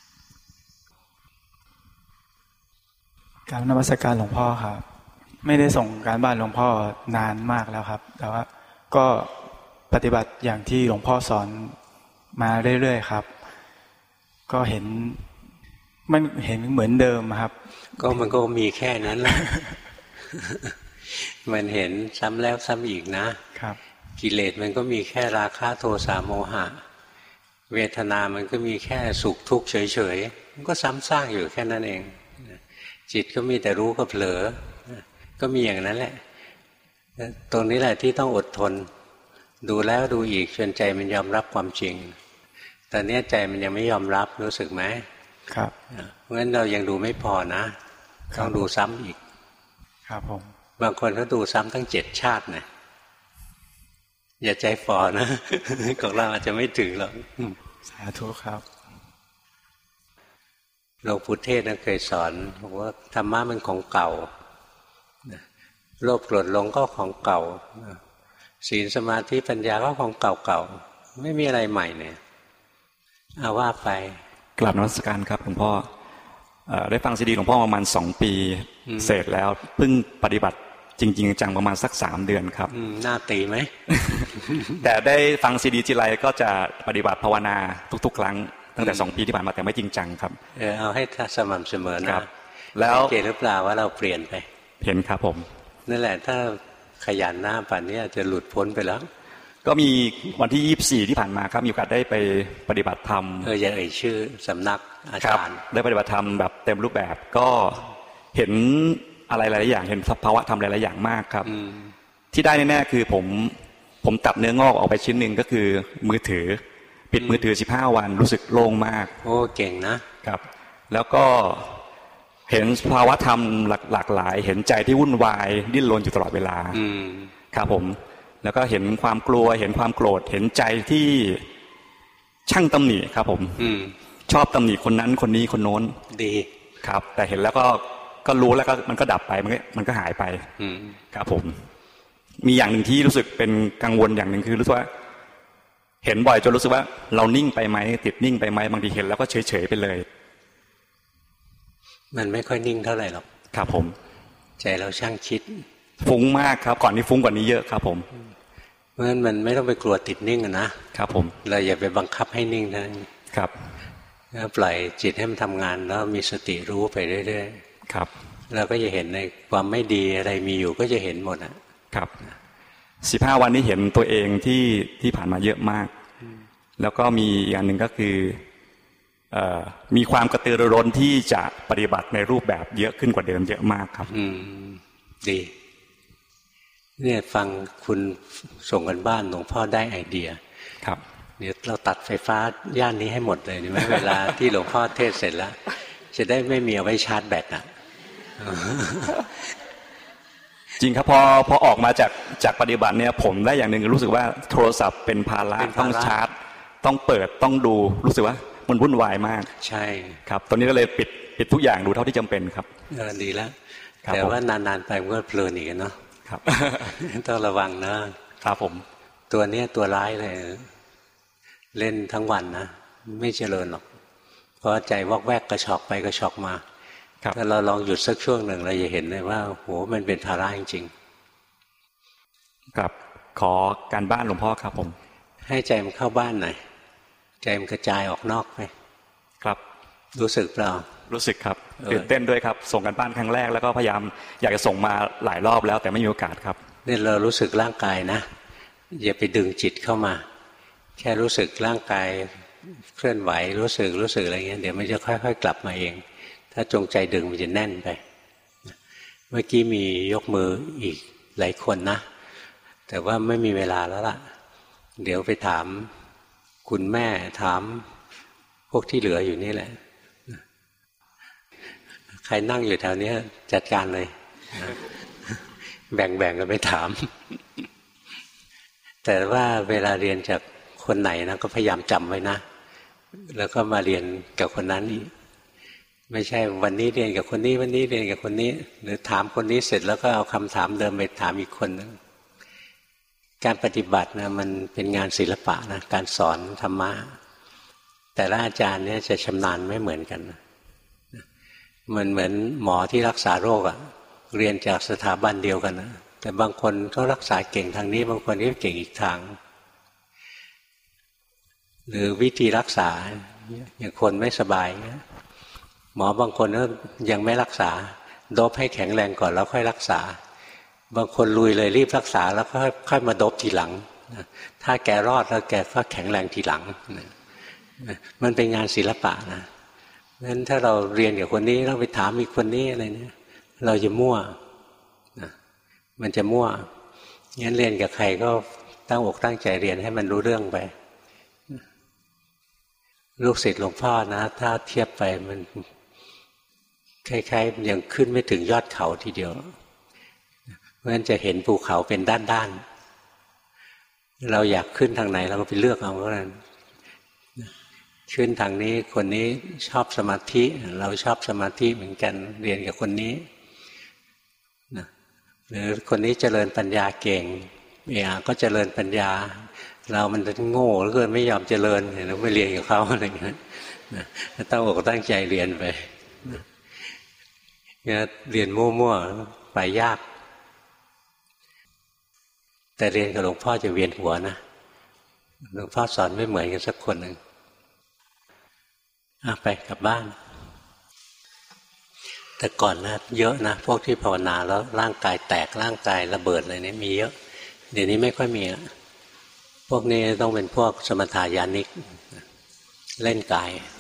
การนมัสการหลวงพ่อครับไม่ได้ส่งการบ้านหลวงพ่อนานมากแล้วครับแต่ว่าก็ปฏิบัติอย่างที่หลวงพ่อสอนมาเรื่อยๆครับก็เห็นมันเห็นเหมือนเดิมครับก็มันก็มีแค่นั้นแหละ มันเห็นซ้ำแล้วซ้ำอีกนะครับกิเลสมันก็มีแค่ราคะโทสะโมหะเวทนามันก็มีแค่สุขทุกข์เฉยๆมันก็ซ้ำซากอยู่แค่นั้นเองจิตก็มีแต่รู้กับเผลอก็มีอย่างนั้นแหละตรงนี้แหละที่ต้องอดทนดูแล้วดูอีกจนใจมันยอมรับความจริงตอนนี้ใจมันยังไม่ยอมรับรู้สึกไหมครับเพราะฉะนั้นเรายังดูไม่พอนะต้องดูซ้ำอีกครับผมบางคนก็ดูซ้ำทั้งเจ็ดชาตินะอย่าใจฝ่อนะ ของเราอาจจะไม่ถึงหรอกสาธุครับหลวงปู่เทศน์เคยสอนบอกว่าธรรมะมันของเก่าโลภโกรธหลงก็ของเก่าศีลสมาธิปัญญาก็ของเก่าๆไม่มีอะไรใหม่เนี่ยเอาว่าไปกราบนมัสการครับหลวงพ่อได้ฟังซีดีหลวงพ่อประมาณสองปีเสร็จแล้วเพิ่งปฏิบัติจริงๆจังประมาณสักสามเดือนครับน่าตีไหมแต่ได้ฟังซีดีทีไรก็จะปฏิบัติภาวนาทุกๆครั้งตั้งแต่สองปีที่ผ่านมาแต่ไม่จริงจังครับเออเอาให้สม่ำเสมอนะแล้วเห็นหรือเปล่าว่าเราเปลี่ยนไปเห็นครับผมนั่นแหละถ้าขยันหน้าป่านนี้จะหลุดพ้นไปแล้วก็มีวันที่ยี่สิบสี่ที่ผ่านมาครับมีโอกาสได้ไปปฏิบัติธรรมเอออย่าเอ่ยชื่อสำนักอาจารย์ได้ปฏิบัติธรรมแบบเต็มรูปแบบก็เห็นอะไรหลายอย่างเห็นสภาวะธรรมหลายๆอย่างมากครับที่ได้แน่ๆคือผมผมตัดเนื้องอกออกไปชิ้นหนึ่งก็คือมือถือปิดมือถือสิบห้าวันรู้สึกโล่งมากโอ้เก่งนะครับแล้วก็เห็นสภาวะธรรมหลากหลายเห็นใจที่วุ่นวายดิ้นรนอยู่ตลอดเวลาครับผมแล้วก็เห็นความกลัวเห็นความโกรธเห็นใจที่ช่างตำหนิครับผมชอบตำหนิคนนั้นคนนี้คนโน้นดีครับแต่เห็นแล้วก็ก็รู้แล้วก็มันก็ดับไปมันก็มันก็หายไปครับผมมีอย่างหนึ่งที่รู้สึกเป็นกังวลอย่างหนึ่งคือรู้สึกว่าเห็นบ่อยจนรู้สึกว่าเรานิ่งไปไหมติดนิ่งไปไหมบางทีเห็นแล้วก็เฉยเฉยไปเลยมันไม่ค่อยนิ่งเท่าไหร่หรอกครับผมใจเราช่างคิดฟุ้งมากครับก่อนนี้ฟุ้งกว่านี้เยอะครับผมเพราะฉะนั้นมันไม่ต้องไปกลัวติดนิ่งนะครับผมเราอย่าไปบังคับให้นิ่งนะครับปล่อยจิตให้มันทำงานแล้วมีสติรู้ไปเรื่อยๆครับเราก็จะเห็นในความไม่ดีอะไรมีอยู่ก็จะเห็นหมดอ่ะครับสิบห้าวันนี้เห็นตัวเองที่ที่ผ่านมาเยอะมากแล้วก็มีอีกอันหนึ่งก็คือมีความกระตือรือร้นที่จะปฏิบัติในรูปแบบเยอะขึ้นกว่าเดิมเยอะมากครับอืมดีเนี่ยฟังคุณส่งกันบ้านหลวงพ่อได้ไอเดียครับเดี๋ยวเราตัดไฟฟ้าย่านนี้ให้หมดเลยดีไหมเวลาที่หลวงพ่อเทศเสร็จแล้วจะได้ไม่มีเอาไว้ชาร์จแบตอ่ะจริงครับพอพอออกมาจากจากปฏิบัติเนี่ยผมได้อย่างหนึ่งรู้สึกว่าโทรศัพท์เป็นภาระต้องชาร์จต้องเปิดต้องดูรู้สึกว่ามันวุ่นวายมากใช่ครับตอนนี้ก็เลยปิดปิดทุกอย่างดูเท่าที่จำเป็นครับเออดีแล้วแต่ว่านานๆไปมันก็เพลินอีกเนาะครับต้องระวังนะครับผมตัวนี้ตัวร้ายเลยเล่นทั้งวันนะไม่เจริญหรอกเพราะใจวอกแวกกระชอกไปกระชอกมาถ้าเราลองหยุดสักช่วงหนึ่งเราจะเห็นเลยว่าโหมันเป็นภาระจริงๆครับขอการบ้านหลวงพ่อครับผมให้ใจมันเข้าบ้านหน่อยใจมันกระจายออกนอกไปครับรู้สึกเปล่ารู้สึกครับตื่นเต้นด้วยครับส่งกันบ้านครั้งแรกแล้วก็พยายามอยากจะส่งมาหลายรอบแล้วแต่ไม่มีโอกาสครับเนี่ยเรารู้สึกร่างกายนะอย่าไปดึงจิตเข้ามาแค่รู้สึกร่างกายเคลื่อนไหวรู้สึกรู้สึกอะไรเงี้ยเดี๋ยวมันจะค่อยๆกลับมาเองถ้าจงใจดึงมันจะแน่นไปเมื่อกี้มียกมืออีกหลายคนนะแต่ว่าไม่มีเวลาแล้วล่ะเดี๋ยวไปถามคุณแม่ถามพวกที่เหลืออยู่นี่แหละใครนั่งอยู่แถวนี้จัดการเลยแบ่งๆกันไปถามแต่ว่าเวลาเรียนจากคนไหนนะก็พยายามจำไว้นะแล้วก็มาเรียนกับคนนั้นอีกไม่ใช่วันนี้เรียนกับคนนี้วันนี้เรียนกับคนนี้หรือถามคนนี้เสร็จแล้วก็เอาคำถามเดิมไปถามอีกคนนึงการปฏิบัตินะมันเป็นงานศิลปะนะการสอนธรรมะแต่ละอาจารย์เนี่ยจะชำนาญไม่เหมือนกันมันเหมือนหมอที่รักษาโรคอะเรียนจากสถาบันเดียวกันนะแต่บางคนก็รักษาเก่งทางนี้บางคนก็เก่งอีกทางหรือวิธีรักษาอย่างคนไม่สบายหมอบางคนก็ยังไม่รักษาโดบให้แข็งแรงก่อนแล้วค่อยรักษาบางคนลุยเลยรีบรักษาแล้วค่อยค่อยมาโดบทีหลังถ้าแกรอดแล้วแกก็แข็งแรงทีหลังมันเป็นงานศิลปะนะงั้นถ้าเราเรียนกับคนนี้เราไปถามอีกคนนี้อะไรเนี่ยเราจะมั่วนะมันจะมั่วงั้นเรียนกับใครก็ตั้งอกตั้งใจเรียนให้มันรู้เรื่องไปลูกศิษย์หลวงพ่อนะถ้าเทียบไปมันคล้ายๆยังขึ้นไม่ถึงยอดเขาทีเดียวเพราะฉะนั้นจะเห็นภูเขาเป็นด้านๆเราอยากขึ้นทางไหนเราก็ไปเลือกเอาก็แล้วขึ้นทางนี้คนนี้ชอบสมาธิเราชอบสมาธิเหมือนกันเรียนกับคนนี้นะหรือคนนี้เจริญปัญญาเก่งเอ่ก็เจริญปัญญาเรามันโง่แล้วก็ไม่ยอมเจริญเราไม่เรียนกับเขาอะไรอย่างเงี้ยต้องอกตั้งใจเรียนไปเนี่ยเรียนมั่วๆไปยากแต่เรียนกับหลวงพ่อจะเวียนหัวนะหลวงพ่อสอนไม่เหมือนกันสักคนหนึ่งไปกลับบ้านแต่ก่อนนะเยอะนะพวกที่ภาวนาแล้วร่างกายแตกร่างกายระเบิดอะไรนี่มีเยอะเดี๋ยวนี้ไม่ค่อยมีละพวกนี้ต้องเป็นพวกสมถายานิกเล่นกาย